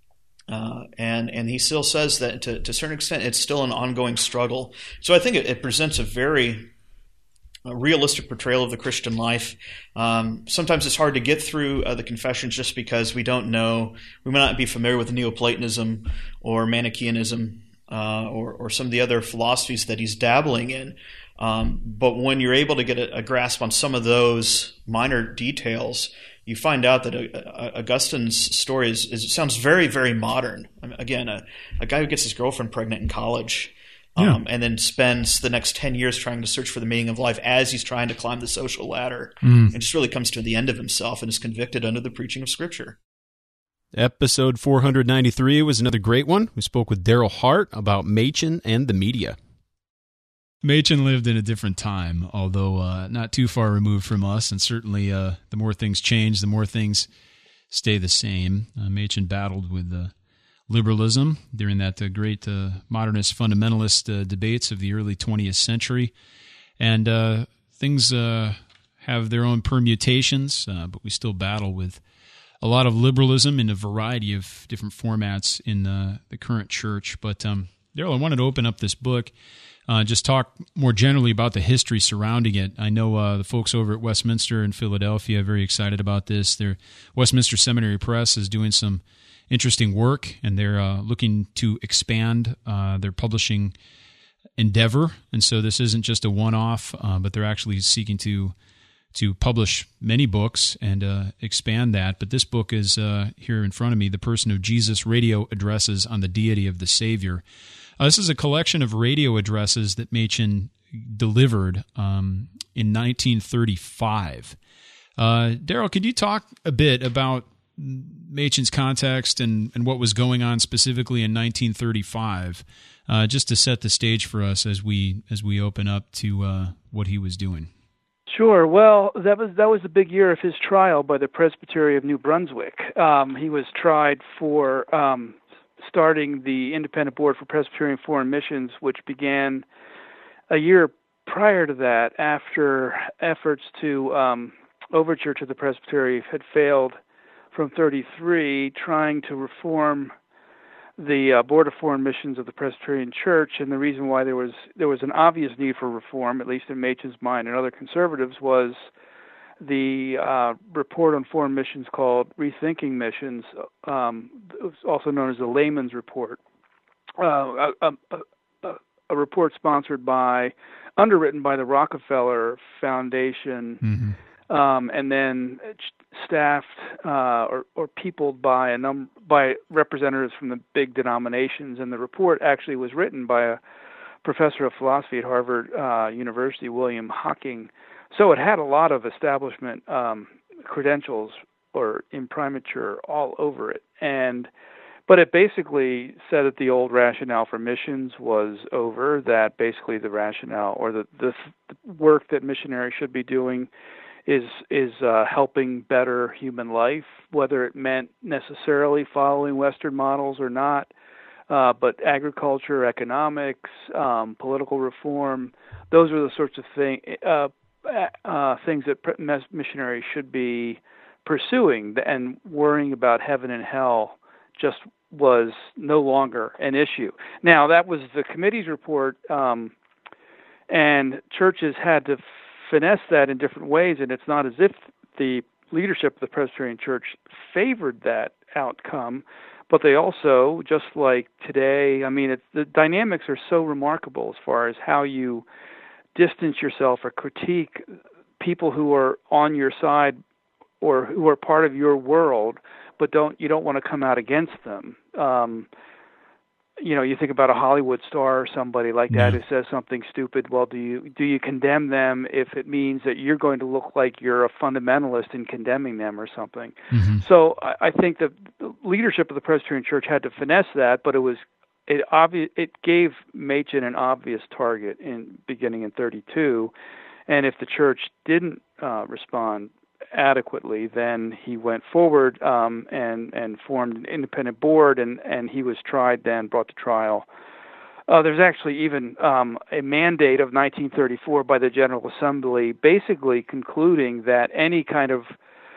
uh, and and he still says that to, to a certain extent, it's still an ongoing struggle. So I think it, it presents a very a realistic portrayal of the Christian life. Um, sometimes it's hard to get through uh, the Confessions just because we don't know, we may not be familiar with Neoplatonism or Manichaeanism uh, or, or some of the other philosophies that he's dabbling in. Um, but when you're able to get a, a grasp on some of those minor details, you find out that uh, uh, Augustine's story is, is sounds very, very modern. I mean, again, a, a guy who gets his girlfriend pregnant in college um, yeah. and then spends the next ten years trying to search for the meaning of life as he's trying to climb the social ladder, mm. and just really comes to the end of himself and is convicted under the preaching of Scripture. Episode four ninety-three was another great one. We spoke with Daryl Hart about Machen and the media. Machen lived in a different time, although uh, not too far removed from us, and certainly uh, the more things change, the more things stay the same. Uh, Machen battled with uh, liberalism during that uh, great uh, modernist fundamentalist uh, debates of the early twentieth century, and uh, things uh, have their own permutations, uh, but we still battle with a lot of liberalism in a variety of different formats in uh, the current church. But um, Daryl, I wanted to open up this book. Uh, just talk more generally about the history surrounding it. I know uh, the folks over at Westminster in Philadelphia are very excited about this. Their Westminster Seminary Press is doing some interesting work, and they're uh, looking to expand uh, their publishing endeavor. And so this isn't just a one-off, uh, but they're actually seeking to to publish many books and uh, expand that. But this book is uh, here in front of me, The Person of Jesus, Radio Addresses on the Deity of the Savior. Uh, this is a collection of radio addresses that Machen delivered um, in nineteen thirty-five. Uh, Daryl, could you talk a bit about Machen's context and, and what was going on specifically in nineteen thirty-five, uh, just to set the stage for us as we as we open up to uh, what he was doing. Sure. Well, that was that was the big year of his trial by the Presbytery of New Brunswick. Um, he was tried for um, starting the Independent Board for Presbyterian Foreign Missions, which began a year prior to that, after efforts to um, overture to the Presbytery had failed from thirty-three, trying to reform the uh, Board of Foreign Missions of the Presbyterian Church. And the reason why there was there was an obvious need for reform, at least in Machen's mind and other conservatives, was the uh, report on foreign missions called Rethinking Missions, um, also known as the Layman's Report, uh, a, a, a, a report sponsored by, underwritten by the Rockefeller Foundation, mm-hmm. um, and then staffed uh, or, or peopled by a num- by representatives from the big denominations. And the report actually was written by a professor of philosophy at Harvard uh, University, William Hocking. So it had a lot of establishment um, credentials or imprimatur all over it. And but it basically said that the old rationale for missions was over, that basically the rationale or the, the work that missionaries should be doing is is uh, helping better human life, whether it meant necessarily following Western models or not, uh, but agriculture, economics, um, political reform, those are the sorts of thing, uh, uh, things that missionaries should be pursuing, and worrying about heaven and hell just was no longer an issue. Now, that was the committee's report, um, and churches had to finesse that in different ways, and it's not as if the leadership of the Presbyterian Church favored that outcome, but they also, just like today, I mean, it's, the dynamics are so remarkable as far as how you distance yourself or critique people who are on your side or who are part of your world, but don't you don't want to come out against them. Um, you know, you think about a Hollywood star or somebody like that yeah. who says something stupid. Well, do you do you condemn them if it means that you're going to look like you're a fundamentalist in condemning them or something? Mm-hmm. So I, I think that the leadership of the Presbyterian Church had to finesse that, but it was it obvious it gave Machen an obvious target in beginning in thirty-two, and if the church didn't uh, respond adequately, then he went forward um, and and formed an independent board, and, and he was tried then, brought to trial. Uh, there's actually even um, a mandate of nineteen thirty-four by the General Assembly basically concluding that any kind of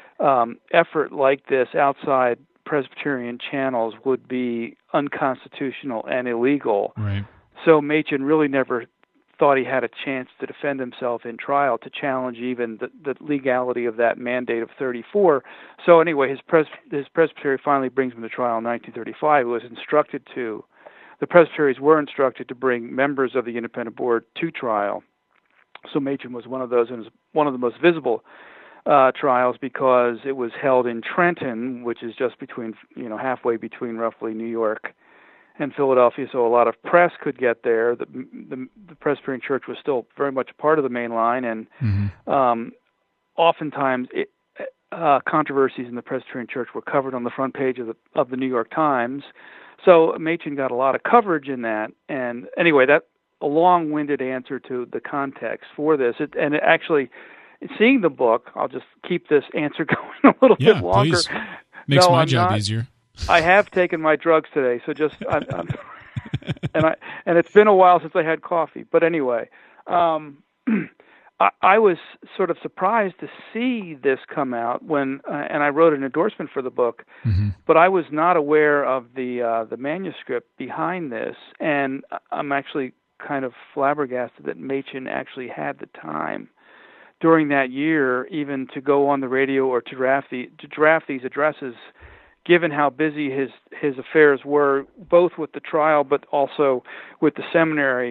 um, effort like this outside Presbyterian channels would be unconstitutional and illegal. Right. So Machen really never thought he had a chance to defend himself in trial, to challenge even the, the legality of that mandate of thirty-four. So anyway, his, pres- his presbytery finally brings him to trial in nineteen thirty-five. He was instructed to, the presbyteries were instructed to bring members of the independent board to trial. So Machen was one of those, and was one of the most visible uh, trials because it was held in Trenton, which is just between, you know, halfway between roughly New York and Philadelphia, so a lot of press could get there. The, the, the Presbyterian Church was still very much part of the main line, and mm-hmm. um, oftentimes it, uh, controversies in the Presbyterian Church were covered on the front page of the of the New York Times. So Machen got a lot of coverage in that. And anyway, that a long-winded answer to the context for this. It, and it actually, seeing the book, I'll just keep this answer going a little yeah, bit longer. Please. Makes no, my I'm job not, easier. I have taken my drugs today, so just I'm, I'm, and I and it's been a while since I had coffee. But anyway, um, I, I was sort of surprised to see this come out when, uh, and I wrote an endorsement for the book, mm-hmm. but I was not aware of the uh, the manuscript behind this, and I'm actually kind of flabbergasted that Machen actually had the time during that year even to go on the radio or to draft the to draft these addresses, given how busy his, his affairs were, both with the trial but also with the seminary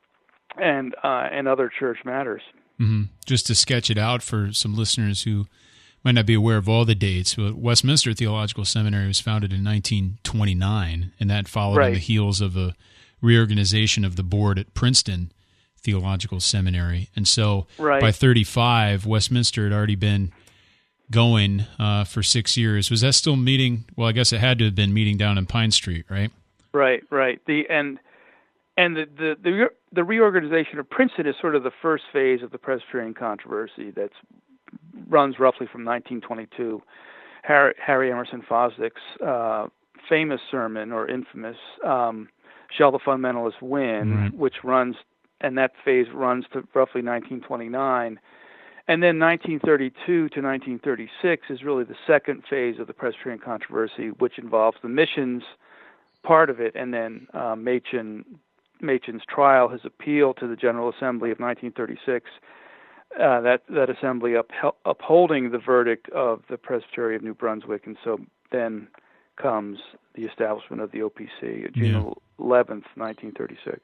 and uh, and other church matters. Mm-hmm. Just to sketch it out for some listeners who might not be aware of all the dates, but Westminster Theological Seminary was founded in nineteen twenty-nine, and that followed right. on the heels of a reorganization of the board at Princeton Theological Seminary. And so right. by thirty-five, Westminster had already been going uh, for six years. Was that still meeting? Well, I guess it had to have been meeting down in Pine Street, right? Right, right. The and and the the the, the reorganization of Princeton is sort of the first phase of the Presbyterian controversy that runs roughly from nineteen twenty-two. Harry, Harry Emerson Fosdick's uh, famous sermon, or infamous, um, "Shall the Fundamentalists Win?" Right. which runs, and that phase runs to roughly nineteen twenty-nine. And then nineteen thirty-two to nineteen thirty-six is really the second phase of the Presbyterian controversy, which involves the missions part of it, and then uh, Machen, Machen's trial, his appeal to the General Assembly of nineteen thirty-six, uh, that, that assembly uphel- upholding the verdict of the Presbytery of New Brunswick, and so then comes the establishment of the O P C, June eleventh, nineteen thirty-six.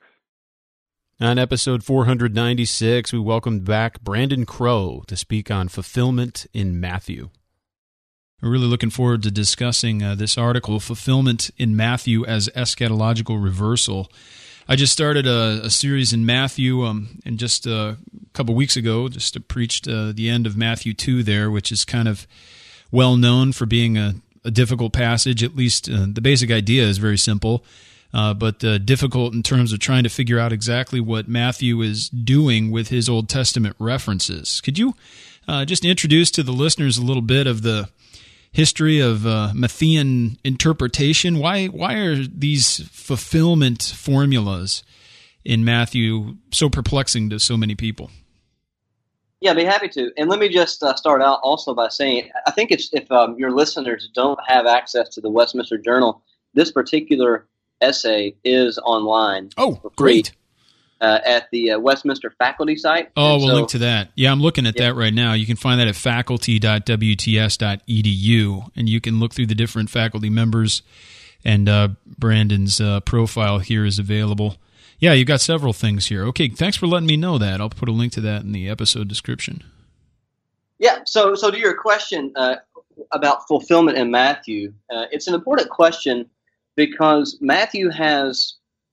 On episode four ninety-six, we welcomed back Brandon Crow to speak on fulfillment in Matthew. We're really looking forward to discussing uh, this article, Fulfillment in Matthew as Eschatological Reversal. I just started a, a series in Matthew, um, and just uh, a couple weeks ago, just uh, preached uh, the end of Matthew two there, which is kind of well known for being a, a difficult passage. At least uh, the basic idea is very simple. Uh, but uh, difficult in terms of trying to figure out exactly what Matthew is doing with his Old Testament references. Could you uh, just introduce to the listeners a little bit of the history of uh, Matthean interpretation? Why why are these fulfillment formulas in Matthew so perplexing to so many people? Yeah, I'd be happy to. And let me just uh, start out also by saying, I think it's, if um, your listeners don't have access to the Westminster Journal, this particular essay is online. Oh, for free, great. Uh, at the uh, Westminster faculty site. Oh, and we'll so, link to that. Yeah, I'm looking at yeah. that right now. You can find that at faculty dot w t s dot e d u, and you can look through the different faculty members, and uh, Brandon's uh, profile here is available. Yeah, you've got several things here. Okay, thanks for letting me know that. I'll put a link to that in the episode description. Yeah, so so to your question uh, about fulfillment in Matthew, uh, it's an important question because Matthew has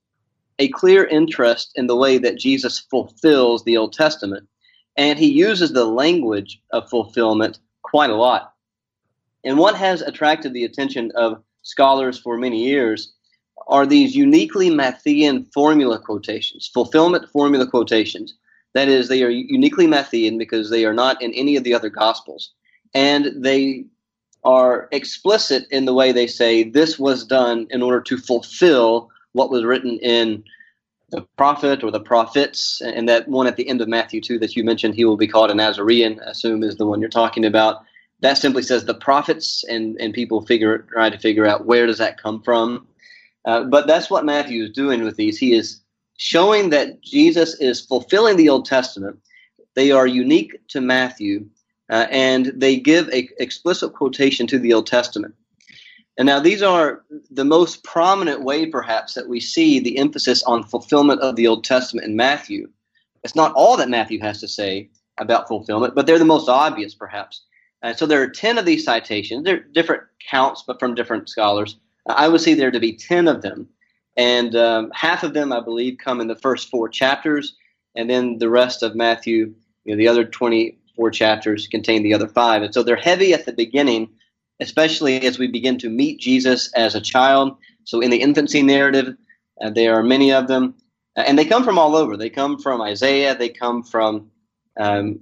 a clear interest in the way that Jesus fulfills the Old Testament, and he uses the language of fulfillment quite a lot. And what has attracted the attention of scholars for many years are these uniquely Matthean formula quotations, fulfillment formula quotations. That is, they are uniquely Matthean because they are not in any of the other Gospels, and they are explicit in the way they say this was done in order to fulfill what was written in the prophet or the prophets. And that one at the end of Matthew two that you mentioned, he will be called a Nazarene, I assume is the one you're talking about. That simply says the prophets, and, and people figure try to figure out where does that come from. Uh, but that's what Matthew is doing with these. He is showing that Jesus is fulfilling the Old Testament. They are unique to Matthew, Uh, and they give a explicit quotation to the Old Testament. And now these are the most prominent way, perhaps, that we see the emphasis on fulfillment of the Old Testament in Matthew. It's not all that Matthew has to say about fulfillment, but they're the most obvious, perhaps. And so there are ten of these citations. They're different counts, but from different scholars. I would say there to be ten of them. And um, half of them, I believe, come in the first four chapters, and then the rest of Matthew, you know, the other twenty Four chapters contain the other five. And so they're heavy at the beginning, especially as we begin to meet Jesus as a child. So in the infancy narrative, uh, there are many of them. Uh, and they come from all over. They come from Isaiah. They come from um,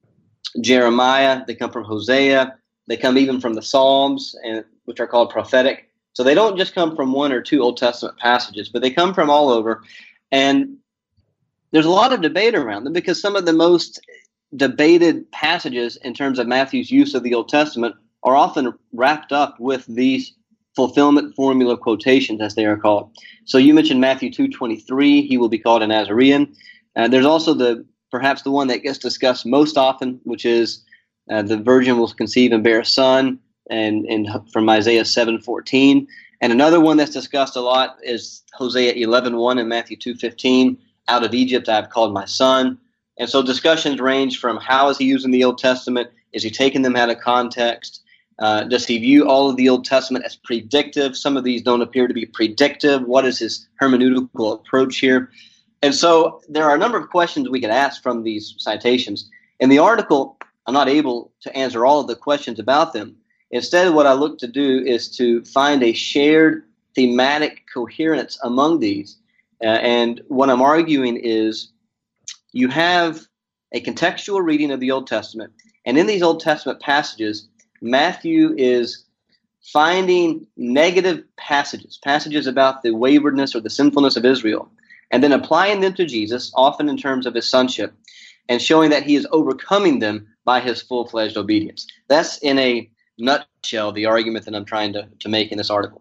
Jeremiah. They come from Hosea. They come even from the Psalms, and which are called prophetic. So they don't just come from one or two Old Testament passages, but they come from all over. And there's a lot of debate around them because some of the most debated passages in terms of Matthew's use of the Old Testament are often wrapped up with these fulfillment formula quotations, as they are called. So you mentioned Matthew two twenty-three, he will be called a Nazarene. Uh, there's also the perhaps the one that gets discussed most often, which is uh, the virgin will conceive and bear a son, and, and from Isaiah seven fourteen. And another one that's discussed a lot is Hosea eleven one and Matthew two fifteen, out of Egypt I have called my son. And so discussions range from how is he using the Old Testament? Is he taking them out of context? Uh, does he view all of the Old Testament as predictive? Some of these don't appear to be predictive. What is his hermeneutical approach here? And so there are a number of questions we could ask from these citations. In the article, I'm not able to answer all of the questions about them. Instead, what I look to do is to find a shared thematic coherence among these. Uh, and what I'm arguing is you have a contextual reading of the Old Testament, and in these Old Testament passages, Matthew is finding negative passages, passages about the waywardness or the sinfulness of Israel, and then applying them to Jesus, often in terms of his sonship, and showing that he is overcoming them by his full-fledged obedience. That's in a nutshell the argument that I'm trying to, to make in this article.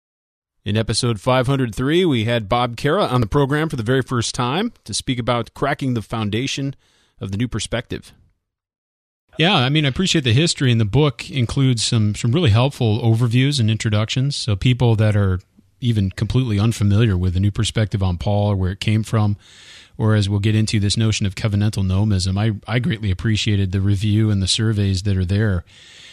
In episode five hundred three, we had Bob Cara on the program for the very first time to speak about cracking the foundation of the new perspective. Yeah, I mean, I appreciate the history, and the book includes some, some really helpful overviews and introductions, so people that are even completely unfamiliar with the new perspective on Paul or where it came from, or as we'll get into this notion of covenantal nomism, I, I greatly appreciated the review and the surveys that are there.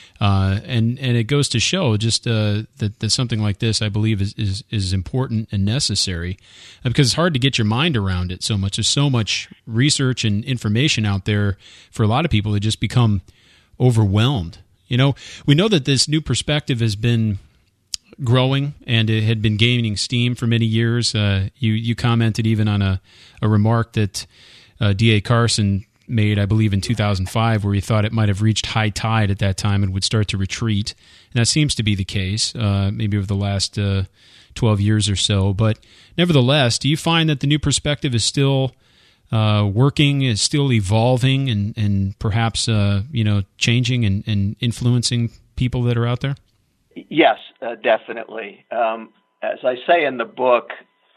Uh, and, and it goes to show just uh, that, that something like this, I believe, is, is, is important and necessary, because it's hard to get your mind around it so much. There's so much research and information out there for a lot of people that just become overwhelmed. You know, we know that this new perspective has been growing, and it had been gaining steam for many years. Uh, you, you commented even on a, a remark that uh, D A Carson made, I believe, in two thousand five, where he thought it might have reached high tide at that time and would start to retreat. And that seems to be the case, uh, maybe over the last uh, twelve years or so. But nevertheless, do you find that the new perspective is still uh, working, is still evolving, and, and perhaps uh, you know changing and, and influencing people that are out there? Yes, uh, definitely. Um, as I say in the book,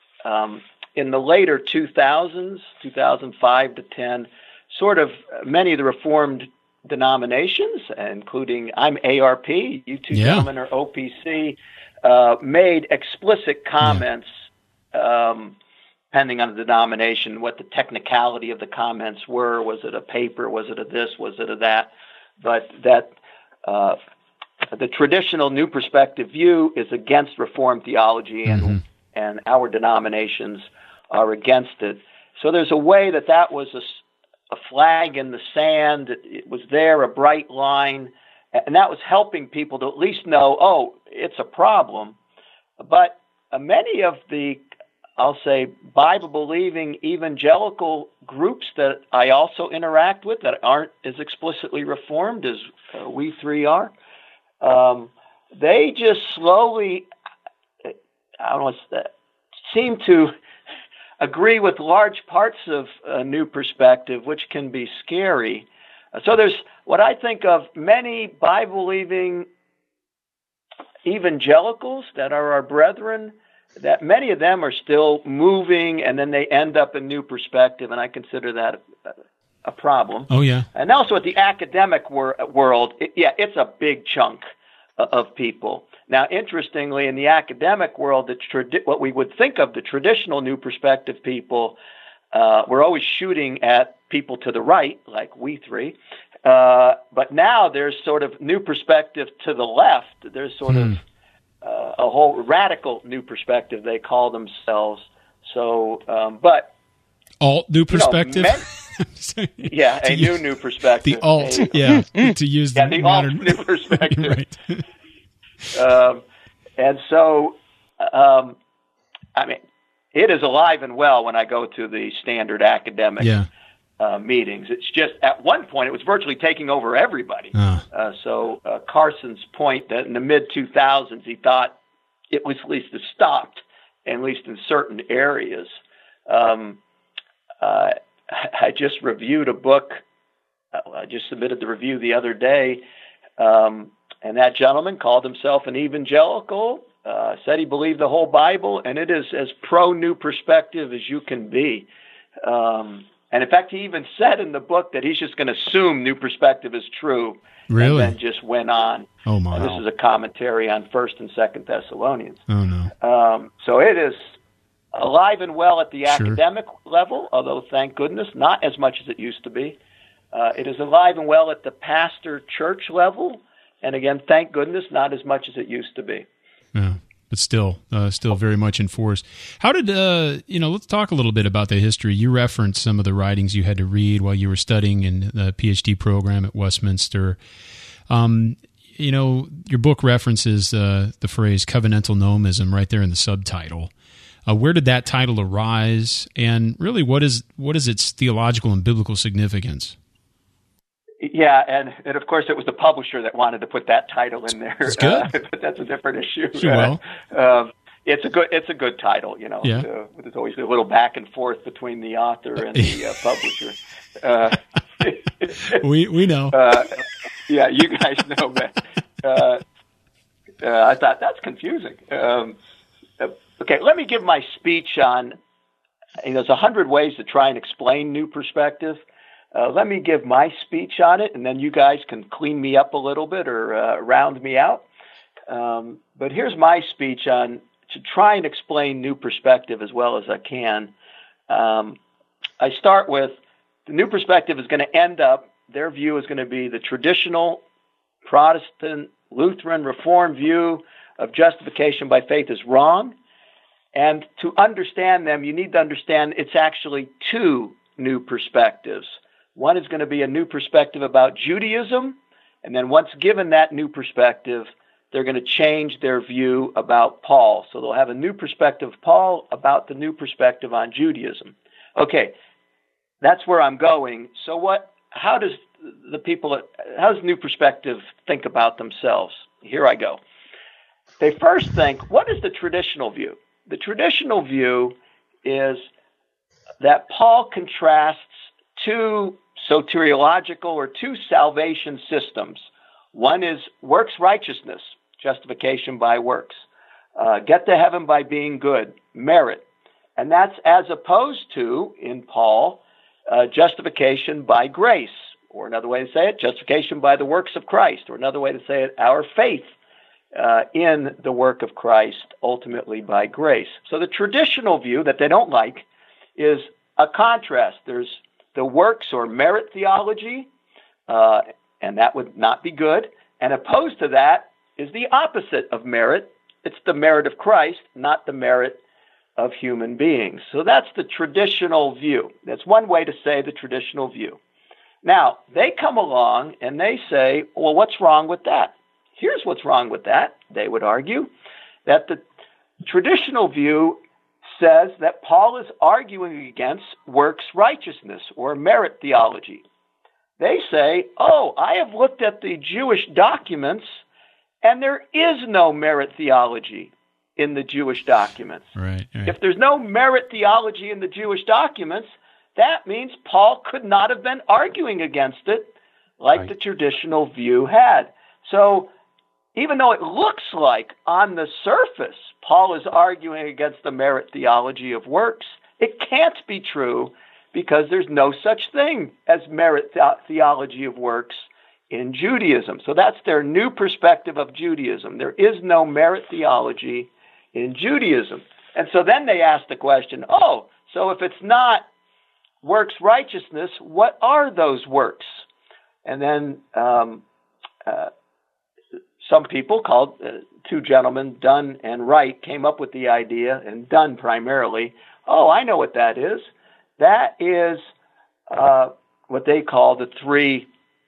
um, in the later two thousands, two thousand five to ten, sort of many of the Reformed denominations, including I'm A R P, you two yeah. gentlemen are O P C, uh, made explicit comments, yeah. um, depending on the denomination, what the technicality of the comments were. Was it a paper? Was it a this? Was it a that? But that uh, the traditional New Perspective view is against Reformed theology, and mm-hmm. and our denominations are against it. So there's a way that that was a a flag in the sand. It was there, a bright line, and that was helping people to at least know, oh, it's a problem. But uh, many of the, I'll say, Bible-believing evangelical groups that I also interact with that aren't as explicitly Reformed as uh, we three are, um, they just slowly, I don't know, seem to agree with large parts of a new perspective, which can be scary. So there's what I think of many Bible-believing evangelicals that are our brethren, that many of them are still moving, and then they end up in new perspective, and I consider that a, a problem. Oh, yeah. And also at the academic wor- world, it, yeah, it's a big chunk of people. Now, interestingly, in the academic world, the tradi- what we would think of the traditional New Perspective people, uh, we're always shooting at people to the right, like we three. Uh, but now there's sort of New Perspective to the left. There's sort hmm. of uh, a whole radical New Perspective, they call themselves. So, um, but alt New Perspective. You know, men, yeah, a new New Perspective. The alt, a, yeah, to use the, yeah, the modern alt New Perspective. Right. Um, and so, um, I mean, it is alive and well when I go to the standard academic yeah. uh, meetings. It's just at one point it was virtually taking over everybody. Uh. Uh, so uh, Carson's point that in the mid two thousands he thought it was at least stopped, at least in certain areas. Um, uh, I just reviewed a book. I just submitted the review the other day. Um, And that gentleman called himself an evangelical, uh, said he believed the whole Bible, and it is as pro-New Perspective as you can be. Um, and in fact, he even said in the book that he's just going to assume New Perspective is true. Really? And then just went on. Oh, my. And this is a commentary on First and Second Thessalonians. Oh, no. Um, so it is alive and well at the Sure. academic level, although, thank goodness, not as much as it used to be. Uh, it is alive and well at the pastor church level. And again, thank goodness, not as much as it used to be. Yeah. but still, uh, still very much in force. How did, uh, you know, let's talk a little bit about the history. You referenced some of the writings you had to read while you were studying in the PhD program at Westminster. Um, you know, your book references uh, the phrase covenantal nomism right there in the subtitle. Uh, where did that title arise, and really, what is what is its theological and biblical significance? Yeah, and, and of course, it was the publisher that wanted to put that title in there. That's good, uh, but that's a different issue. Well, uh, um, it's a good it's a good title, you know. Yeah. Uh, there's always a little back and forth between the author and the uh, publisher. Uh, we we know. Uh, yeah, you guys know, man. Uh, uh, I thought that's confusing. Um, uh, okay, let me give my speech on. You know, there's a hundred ways to try and explain new perspective. Uh, let me give my speech on it, and then you guys can clean me up a little bit or uh, round me out. Um, but here's my speech on to try and explain new perspective as well as I can. Um, I start with the new perspective is going to end up, their view is going to be the traditional Protestant, Lutheran, Reformed view of justification by faith is wrong. And to understand them, you need to understand it's actually two new perspectives. One is going to be a new perspective about Judaism, and then once given that new perspective, they're going to change their view about Paul. So they'll have a new perspective of Paul about the new perspective on Judaism. Okay, that's where I'm going. So what? How does the people, how does new perspective think about themselves? Here I go. They first think, what is the traditional view? The traditional view is that Paul contrasts two soteriological or two salvation systems. One is works righteousness, justification by works. Uh, get to heaven by being good, merit. And that's as opposed to, in Paul, uh, justification by grace, or another way to say it, justification by the works of Christ, or another way to say it, our faith uh, in the work of Christ, ultimately by grace. So the traditional view that they don't like is a contrast. There's the works or merit theology, uh, and that would not be good. And opposed to that is the opposite of merit. It's the merit of Christ, not the merit of human beings. So that's the traditional view. That's one way to say the traditional view. Now, they come along and they say, well, what's wrong with that? Here's what's wrong with that, they would argue, that the traditional view says that Paul is arguing against works righteousness or merit theology. They say, oh, I have looked at the Jewish documents and there is no merit theology in the Jewish documents. Right, right. If there's no merit theology in the Jewish documents, that means Paul could not have been arguing against it like right. the traditional view had. So even though it looks like on the surface Paul is arguing against the merit theology of works, it can't be true because there's no such thing as merit th- theology of works in Judaism. So that's their new perspective of Judaism. There is no merit theology in Judaism. And so then they ask the question, oh, so if it's not works righteousness, what are those works? And then um, uh, some people called, uh, two gentlemen, Dunn and Wright, came up with the idea, and Dunn primarily, oh, I know what that is. That is uh, what they call the three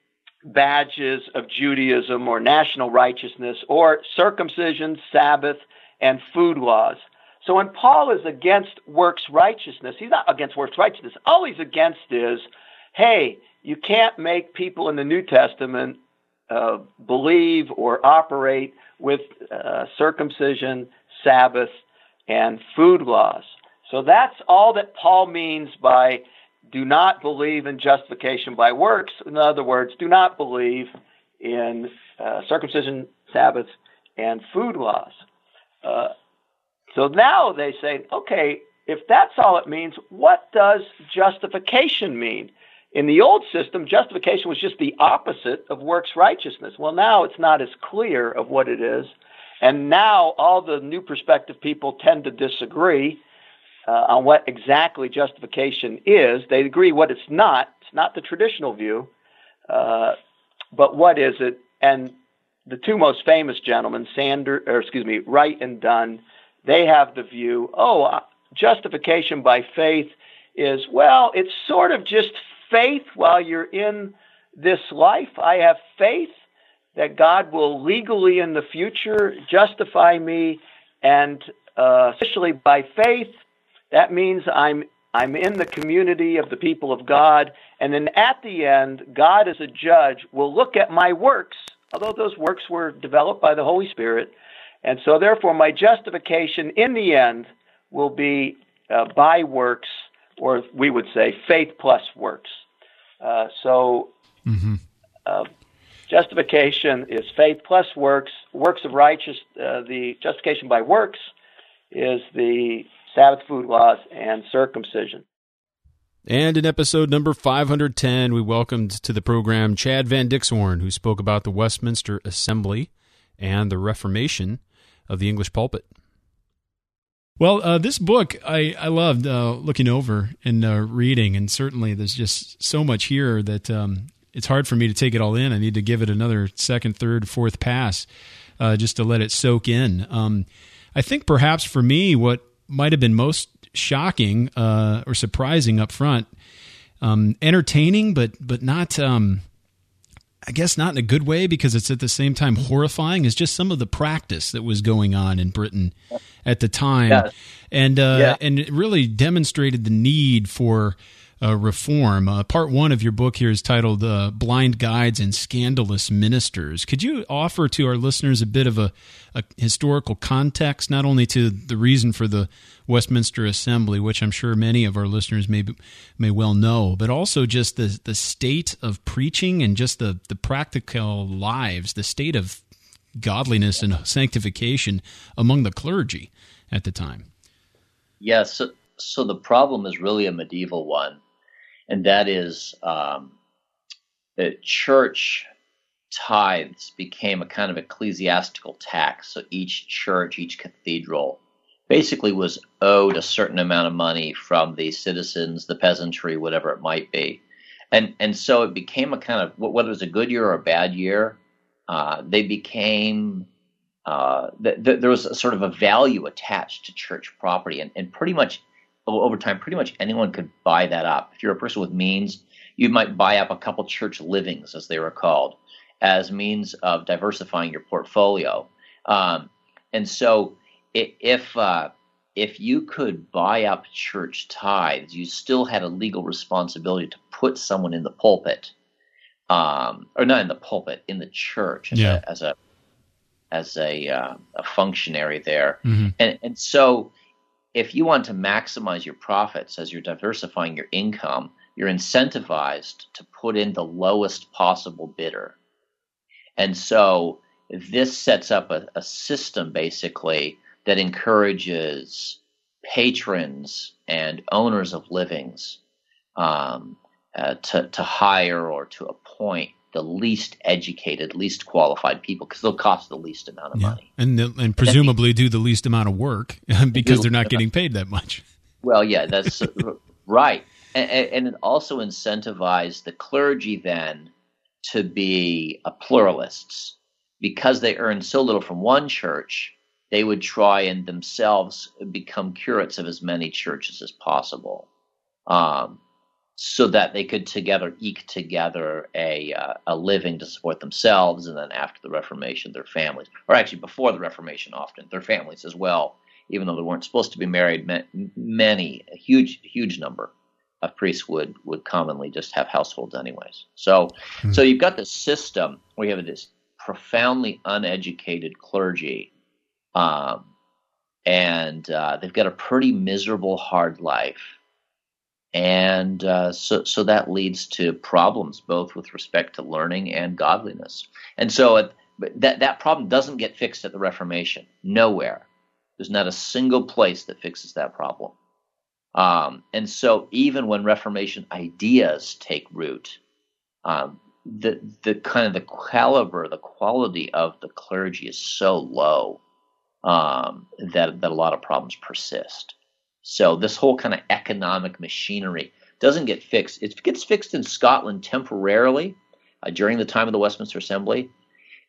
badges of Judaism or national righteousness or circumcision, Sabbath, and food laws. So when Paul is against works righteousness, he's not against works righteousness. All he's against is, hey, you can't make people in the New Testament uh, believe or operate with uh, circumcision, Sabbath, and food laws. So that's all that Paul means by do not believe in justification by works. In other words, do not believe in uh, circumcision, Sabbath, and food laws. Uh, so now they say, okay, if that's all it means, what does justification mean? In the old system, justification was just the opposite of works righteousness. Well, now it's not as clear of what it is. And now all the new perspective people tend to disagree uh, on what exactly justification is. They agree what it's not. It's not the traditional view. Uh, but what is it? And the two most famous gentlemen, Sander, or excuse me, Wright and Dunn, they have the view, oh, justification by faith is, well, it's sort of just faith while you're in this life. I have faith that God will legally in the future justify me, and uh, officially by faith, that means I'm I'm in the community of the people of God, and then at the end, God as a judge will look at my works, although those works were developed by the Holy Spirit, and so therefore my justification in the end will be uh, by works, or we would say faith plus works. Uh, so mm-hmm. uh, justification is faith plus works. Works of righteous, uh, the justification by works is the Sabbath food laws and circumcision. And in episode number five hundred ten, we welcomed to the program Chad Van Dixhorn, who spoke about the Westminster Assembly and the Reformation of the English pulpit. Well, uh, this book I, I loved uh, looking over and uh, reading, and certainly there's just so much here that um, it's hard for me to take it all in. I need to give it another second, third, fourth pass uh, just to let it soak in. Um, I think perhaps for me what might have been most shocking uh, or surprising up front, um, entertaining, but but not, um, I guess not in a good way, because it's at the same time horrifying, is just some of the practice that was going on in Britain at the time. Yes. And uh, yeah. and it really demonstrated the need for uh, reform. Uh, part one of your book here is titled uh, Blind Guides and Scandalous Ministers. Could you offer to our listeners a bit of a, a historical context, not only to the reason for the Westminster Assembly, which I'm sure many of our listeners may may well know, but also just the the state of preaching and just the, the practical lives, the state of godliness and sanctification among the clergy at the time? Yes, so, so the problem is really a medieval one, and that is um, that church tithes became a kind of ecclesiastical tax. So each church, each cathedral, basically was owed a certain amount of money from the citizens, the peasantry, whatever it might be. And and so it became a kind of, whether it was a good year or a bad year, uh, they became, uh, th- th- there was a sort of a value attached to church property. And, and pretty much, over time, pretty much anyone could buy that up. If you're a person with means, you might buy up a couple church livings, as they were called, as means of diversifying your portfolio. Um, and so If uh, if you could buy up church tithes, you still had a legal responsibility to put someone in the pulpit, um, or not in the pulpit, in the church as yeah. a as a as a, uh, a functionary there. Mm-hmm. And and so, if you want to maximize your profits as you're diversifying your income, you're incentivized to put in the lowest possible bidder. And so this sets up a, a system basically that encourages patrons and owners of livings um, uh, to, to hire or to appoint the least educated, least qualified people, because they'll cost the least amount of yeah. money. And, the, and presumably do the least amount of work because they're not getting paid that much. Well, yeah, that's right. And, and it also incentivized the clergy then to be uh, pluralists. Because they earned so little from one church, they would try and themselves become curates of as many churches as possible, um, so that they could together eke together a uh, a living to support themselves, and then after the Reformation, their families, or actually before the Reformation, often their families as well, even though they weren't supposed to be married. Many, a huge, huge number of priests would would commonly just have households anyways. So, mm-hmm. so you've got this system where you have this profoundly uneducated clergy. Um, and uh, they've got a pretty miserable, hard life, and uh, so so that leads to problems both with respect to learning and godliness. And so it, that that problem doesn't get fixed at the Reformation. Nowhere. There's not a single place that fixes that problem. Um, and so even when Reformation ideas take root, um, the the kind of the caliber, the quality of the clergy is so low. Um, that that a lot of problems persist. So this whole kind of economic machinery doesn't get fixed. It gets fixed in Scotland temporarily uh, during the time of the Westminster Assembly,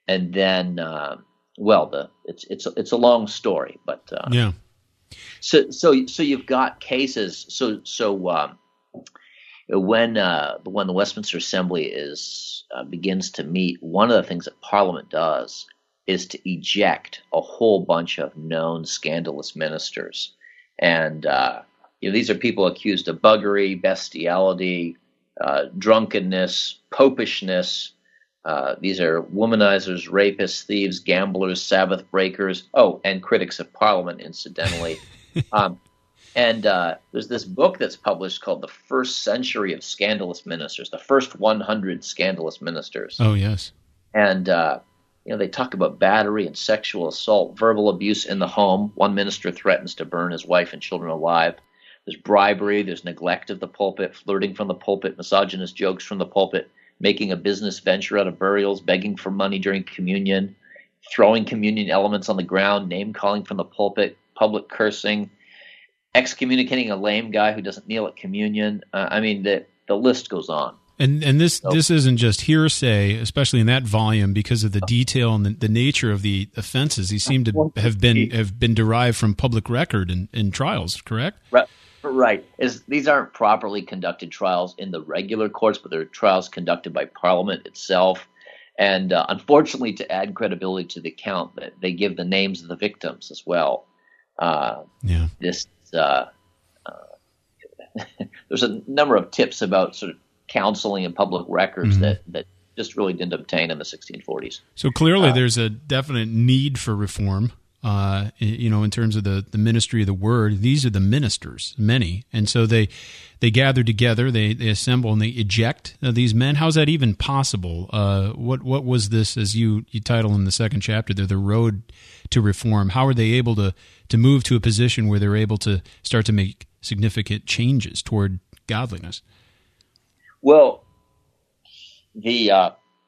and then uh, well, the it's it's it's a long story, but uh, yeah. So so so you've got cases. So so um, when uh, when the Westminster Assembly is uh, begins to meet, one of the things that Parliament does is to eject a whole bunch of known scandalous ministers, and uh, you know, these are people accused of buggery, bestiality, uh, drunkenness, popishness. Uh, these are womanizers, rapists, thieves, gamblers, Sabbath breakers. Oh, and critics of Parliament, incidentally. um, and uh, there's this book that's published called The First Century of Scandalous Ministers, the first one hundred scandalous ministers. Oh, yes. And, uh, you know, they talk about battery and sexual assault, verbal abuse in the home. One minister threatens to burn his wife and children alive. There's bribery, there's neglect of the pulpit, flirting from the pulpit, misogynist jokes from the pulpit, making a business venture out of burials, begging for money during communion, throwing communion elements on the ground, name-calling from the pulpit, public cursing, excommunicating a lame guy who doesn't kneel at communion. Uh, I mean, the the list goes on. And and this so, this isn't just hearsay, especially in that volume, because of the detail and the, the nature of the offenses. These seem to have been have been derived from public record in, in trials, correct? Right. Right. Is these aren't properly conducted trials in the regular courts, but they're trials conducted by Parliament itself. And uh, unfortunately, to add credibility to the account, that they give the names of the victims as well. Uh, yeah. This uh, uh, there's a number of tips about sort of counseling and public records mm-hmm. that that just really didn't obtain in the sixteen forties. So clearly, uh, there's a definite need for reform. Uh, you know, in terms of the, the ministry of the word, these are the ministers, many. And so they they gather together, they, they assemble, and they eject uh, these men. How's that even possible? Uh, what what was this, as you, you title in the second chapter, they're the road to reform? How are they able to, to move to a position where they're able to start to make significant changes toward godliness? Well, the... Uh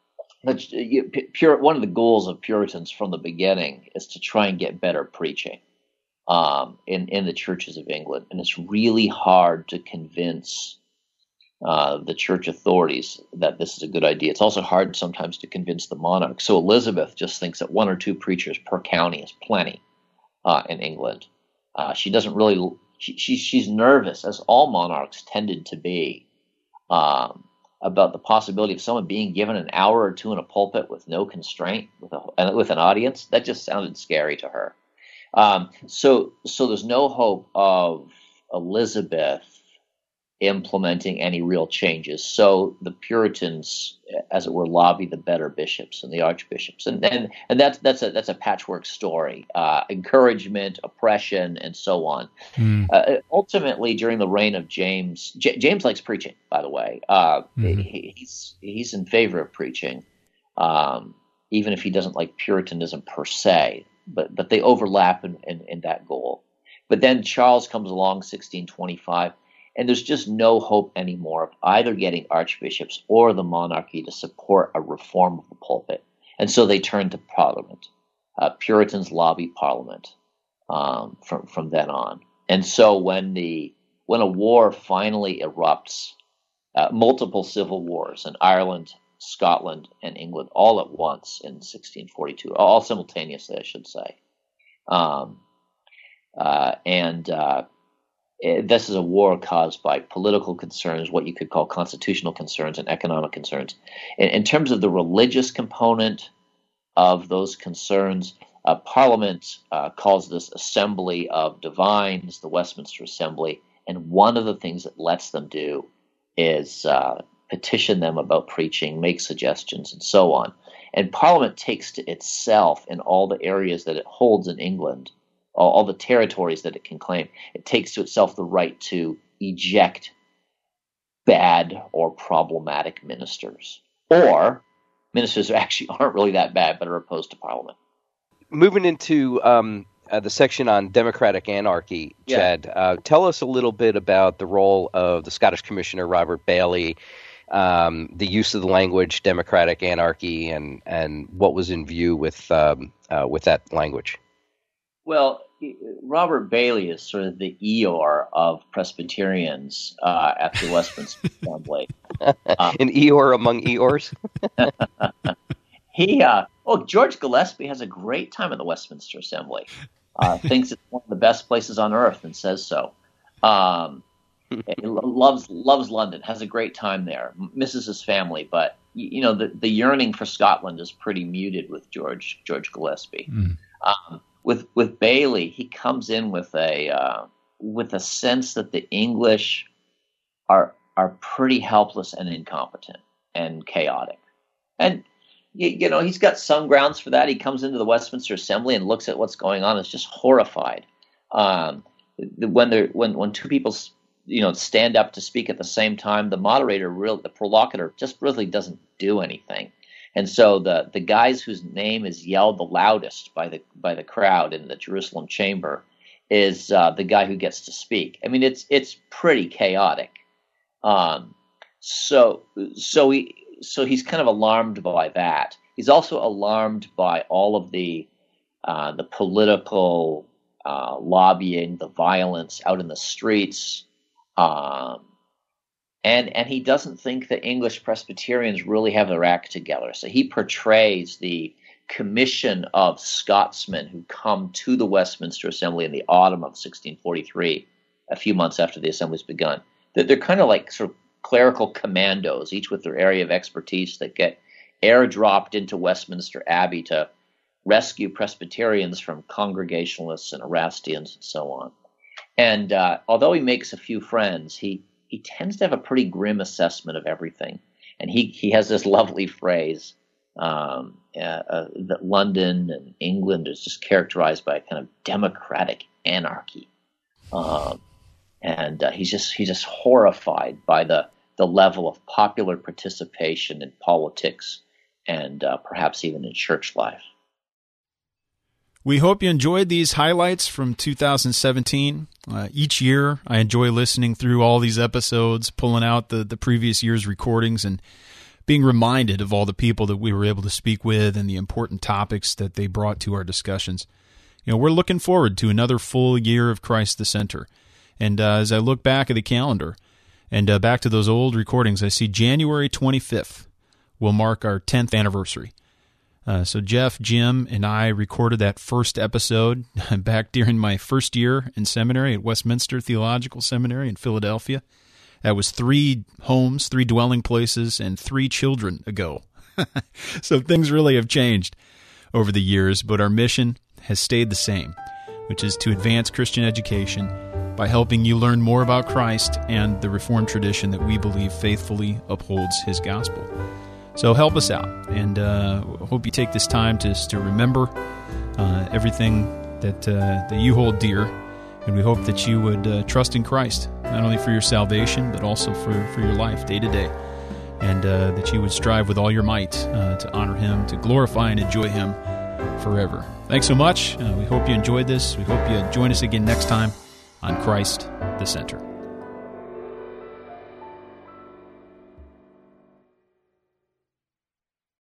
Pure, one of the goals of Puritans from the beginning is to try and get better preaching um, in, in the churches of England. And it's really hard to convince uh, the church authorities that this is a good idea. It's also hard sometimes to convince the monarch. So Elizabeth just thinks that one or two preachers per county is plenty uh, in England. Uh, she doesn't really she, – she, she's nervous, as all monarchs tended to be, um, about the possibility of someone being given an hour or two in a pulpit with no constraint, with a, with an audience. That just sounded scary to her. Um, so, so there's no hope of Elizabeth implementing any real changes. So the Puritans, as it were, lobby the better bishops and the archbishops, and and, and that's that's a that's a patchwork story: uh, encouragement, oppression, and so on. Mm. Uh, ultimately, during the reign of James, J- James likes preaching. By the way, uh, mm-hmm. he, he's he's in favor of preaching, um, even if he doesn't like Puritanism per se. But but they overlap in, in, in that goal. But then Charles comes along, sixteen twenty-five. And there's just no hope anymore of either getting archbishops or the monarchy to support a reform of the pulpit. And so they turn to Parliament. Uh, Puritans lobby Parliament um, from from then on. And so when the when a war finally erupts, uh, multiple civil wars in Ireland, Scotland, and England all at once in sixteen forty-two, all simultaneously, I should say. Um, uh, and uh, This is a war caused by political concerns, what you could call constitutional concerns, and economic concerns. In, in terms of the religious component of those concerns, uh, Parliament uh, calls this Assembly of Divines, the Westminster Assembly, and one of the things it lets them do is uh, petition them about preaching, make suggestions, and so on. And Parliament takes to itself in all the areas that it holds in England, all the territories that it can claim, it takes to itself the right to eject bad or problematic ministers, or ministers who actually aren't really that bad but are opposed to Parliament. Moving into um, uh, the section on democratic anarchy, Chad, yeah. uh, tell us a little bit about the role of the Scottish Commissioner Robert Bailey, um, the use of the language democratic anarchy, and, and what was in view with um, uh, with that language. Well, Robert Bailey is sort of the Eeyore of Presbyterians uh, at the Westminster Assembly. Um, An Eeyore among Eeyores? he, uh, oh, George Gillespie has a great time at the Westminster Assembly. Uh, thinks it's one of the best places on earth and says so. Um, he loves loves London, has a great time there, misses his family, but you know the, the yearning for Scotland is pretty muted with George George Gillespie. Mm. Um, with with Bailey, he comes in with a uh, with a sense that the English are are pretty helpless and incompetent and chaotic, and you, you know he's got some grounds for that. He comes into the Westminster Assembly and looks at what's going on, and is just horrified. Um, when there when when two people you know stand up to speak at the same time, the moderator, real the prolocutor, just really doesn't do anything. And so the the guys whose name is yelled the loudest by the by the crowd in the Jerusalem chamber is uh, the guy who gets to speak. I mean, it's it's pretty chaotic. Um, so so he so he's kind of alarmed by that. He's also alarmed by all of the uh, the political uh, lobbying, the violence out in the streets. Um, And and he doesn't think the English Presbyterians really have their act together. So he portrays the commission of Scotsmen who come to the Westminster Assembly in the autumn of sixteen forty-three, a few months after the assembly's begun. That they're kind of like sort of clerical commandos, each with their area of expertise, that get airdropped into Westminster Abbey to rescue Presbyterians from Congregationalists and Erastians and so on. And uh, although he makes a few friends, he he tends to have a pretty grim assessment of everything. And he, he has this lovely phrase um, uh, uh, that London and England is just characterized by a kind of democratic anarchy. Um, and uh, he's just he's just horrified by the, the level of popular participation in politics and uh, perhaps even in church life. We hope you enjoyed these highlights from two thousand seventeen. Uh, each year, I enjoy listening through all these episodes, pulling out the, the previous year's recordings, and being reminded of all the people that we were able to speak with and the important topics that they brought to our discussions. You know, we're looking forward to another full year of Christ the Center. And uh, as I look back at the calendar and uh, back to those old recordings, I see January twenty-fifth will mark our tenth anniversary. Uh, so Jeff, Jim, and I recorded that first episode back during my first year in seminary at Westminster Theological Seminary in Philadelphia. That was three homes, three dwelling places, and three children ago. So things really have changed over the years, but our mission has stayed the same, which is to advance Christian education by helping you learn more about Christ and the Reformed tradition that we believe faithfully upholds His gospel. So help us out, and uh, hope you take this time to to remember uh, everything that uh, that you hold dear, and we hope that you would uh, trust in Christ, not only for your salvation, but also for, for your life day to day, and uh, that you would strive with all your might uh, to honor Him, to glorify and enjoy Him forever. Thanks so much. Uh, we hope you enjoyed this. We hope you join us again next time on Christ the Center.